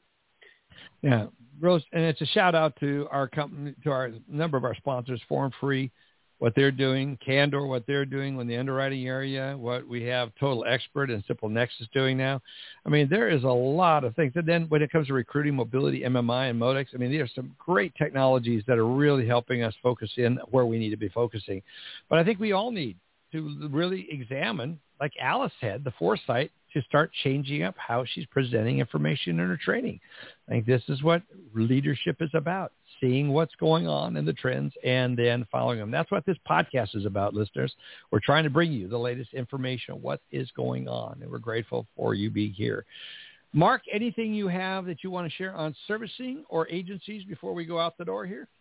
Yeah, Rose, and it's a shout out to our company, to our number of our sponsors, Form Free, what they're doing, Candor, what they're doing in the underwriting area, what we have Total Expert and Simple Nexus doing now. I mean, there is a lot of things. And then when it comes to recruiting, mobility, M M I, and Modex, I mean, there are some great technologies that are really helping us focus in where we need to be focusing. But I think we all need to really examine, like Alice had, the foresight to start changing up how she's presenting information in her training. I think this is what leadership is about, seeing what's going on in the trends and then following them. That's what this podcast is about, listeners. We're trying to bring you the latest information, what is going on, and we're grateful for you being here. Mark, anything you have that you want to share on servicing or agencies before we go out the door here?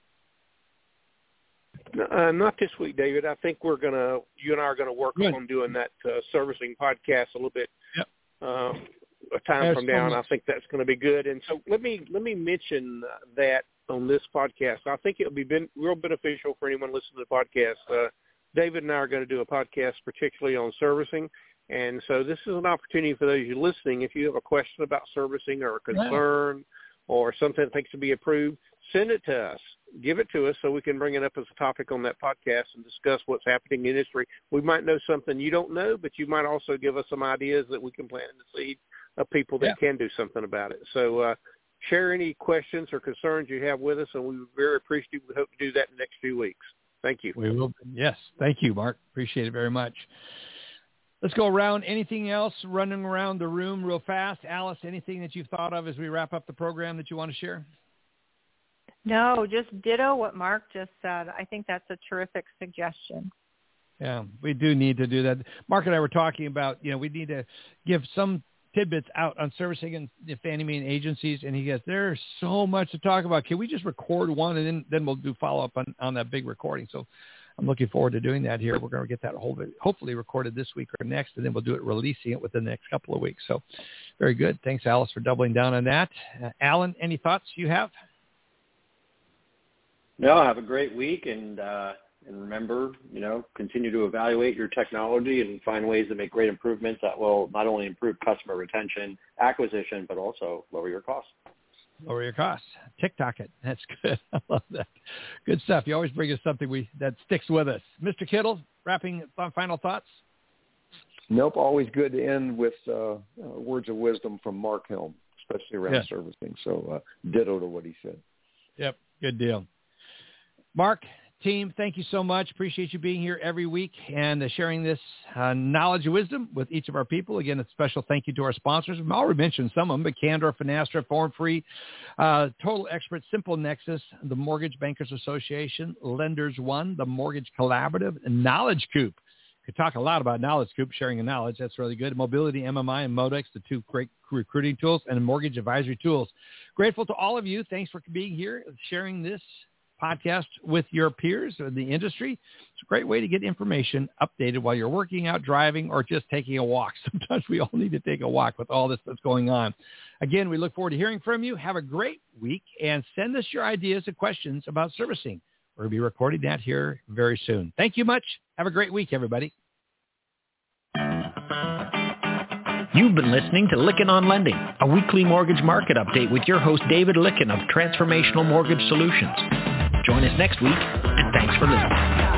Uh, not this week, David. I think we're going to, you and I are going to work Good. on doing that uh, servicing podcast a little bit yep. uh, a time There's from now, and I think that's going to be good. And so let me let me mention that on this podcast. I think it will be ben- real beneficial for anyone listening to the podcast. Uh, David and I are going to do a podcast particularly on servicing, and so this is an opportunity for those of you listening. If you have a question about servicing or a concern yeah. or something that thinks to be approved, send it to us. Give it to us so we can bring it up as a topic on that podcast and discuss what's happening in the industry. We might know something you don't know, but you might also give us some ideas that we can plant in the seed of people that yeah. can do something about it. So uh, share any questions or concerns you have with us, and we're very appreciative. We hope to do that in the next few weeks. Thank you. We will. Yes. Thank you, Mark. Appreciate it very much. Let's go around. Anything else running around the room real fast? Alice, anything that you've thought of as we wrap up the program that you want to share? No, just ditto what Mark just said. I think that's a terrific suggestion. Yeah, we do need to do that. Mark and I were talking about, you know, we need to give some tidbits out on servicing and Fannie Mae and agencies, and he goes, there's so much to talk about. Can we just record one, and then, then we'll do follow-up on, on that big recording? So I'm looking forward to doing that here. We're going to get that whole, hopefully recorded this week or next, and then we'll do it, releasing it within the next couple of weeks. So very good. Thanks, Alice, for doubling down on that. Uh, Alan, any thoughts you have? No, have a great week, and uh, and remember, you know, continue to evaluate your technology and find ways to make great improvements that will not only improve customer retention, acquisition, but also lower your costs. Lower your costs. TikTok it. That's good. I love that. Good stuff. You always bring us something we that sticks with us. Mister Kittle, wrapping final thoughts? Nope. Always good to end with uh, uh, words of wisdom from Mark Helm, especially around yeah. servicing. So uh, ditto to what he said. Yep. Good deal. Mark, team, thank you so much. Appreciate you being here every week and uh, sharing this uh, knowledge and wisdom with each of our people. Again, a special thank you to our sponsors. We've already mentioned some of them, but Candor, Finastra, Form Free, uh, Total Expert, Simple Nexus, the Mortgage Bankers Association, Lenders One, the Mortgage Collaborative, and Knowledge Coop. Could talk a lot about Knowledge Coop, sharing a knowledge. That's really good. Mobility, M M I, and Modex, the two great recruiting tools, and mortgage advisory tools. Grateful to all of you. Thanks for being here, sharing this podcast with your peers in the industry. It's a great way to get information updated while you're working out, driving, or just taking a walk. Sometimes we all need to take a walk with all this that's going on. Again, we look forward to hearing from you. Have a great week, and send us your ideas and questions about servicing. We're going to be recording that here very soon. Thank you much. Have a great week, everybody. You've been listening to Lykken on Lending, a weekly mortgage market update with your host David Lykken of Transformational Mortgage Solutions. Join us next week, and thanks for listening.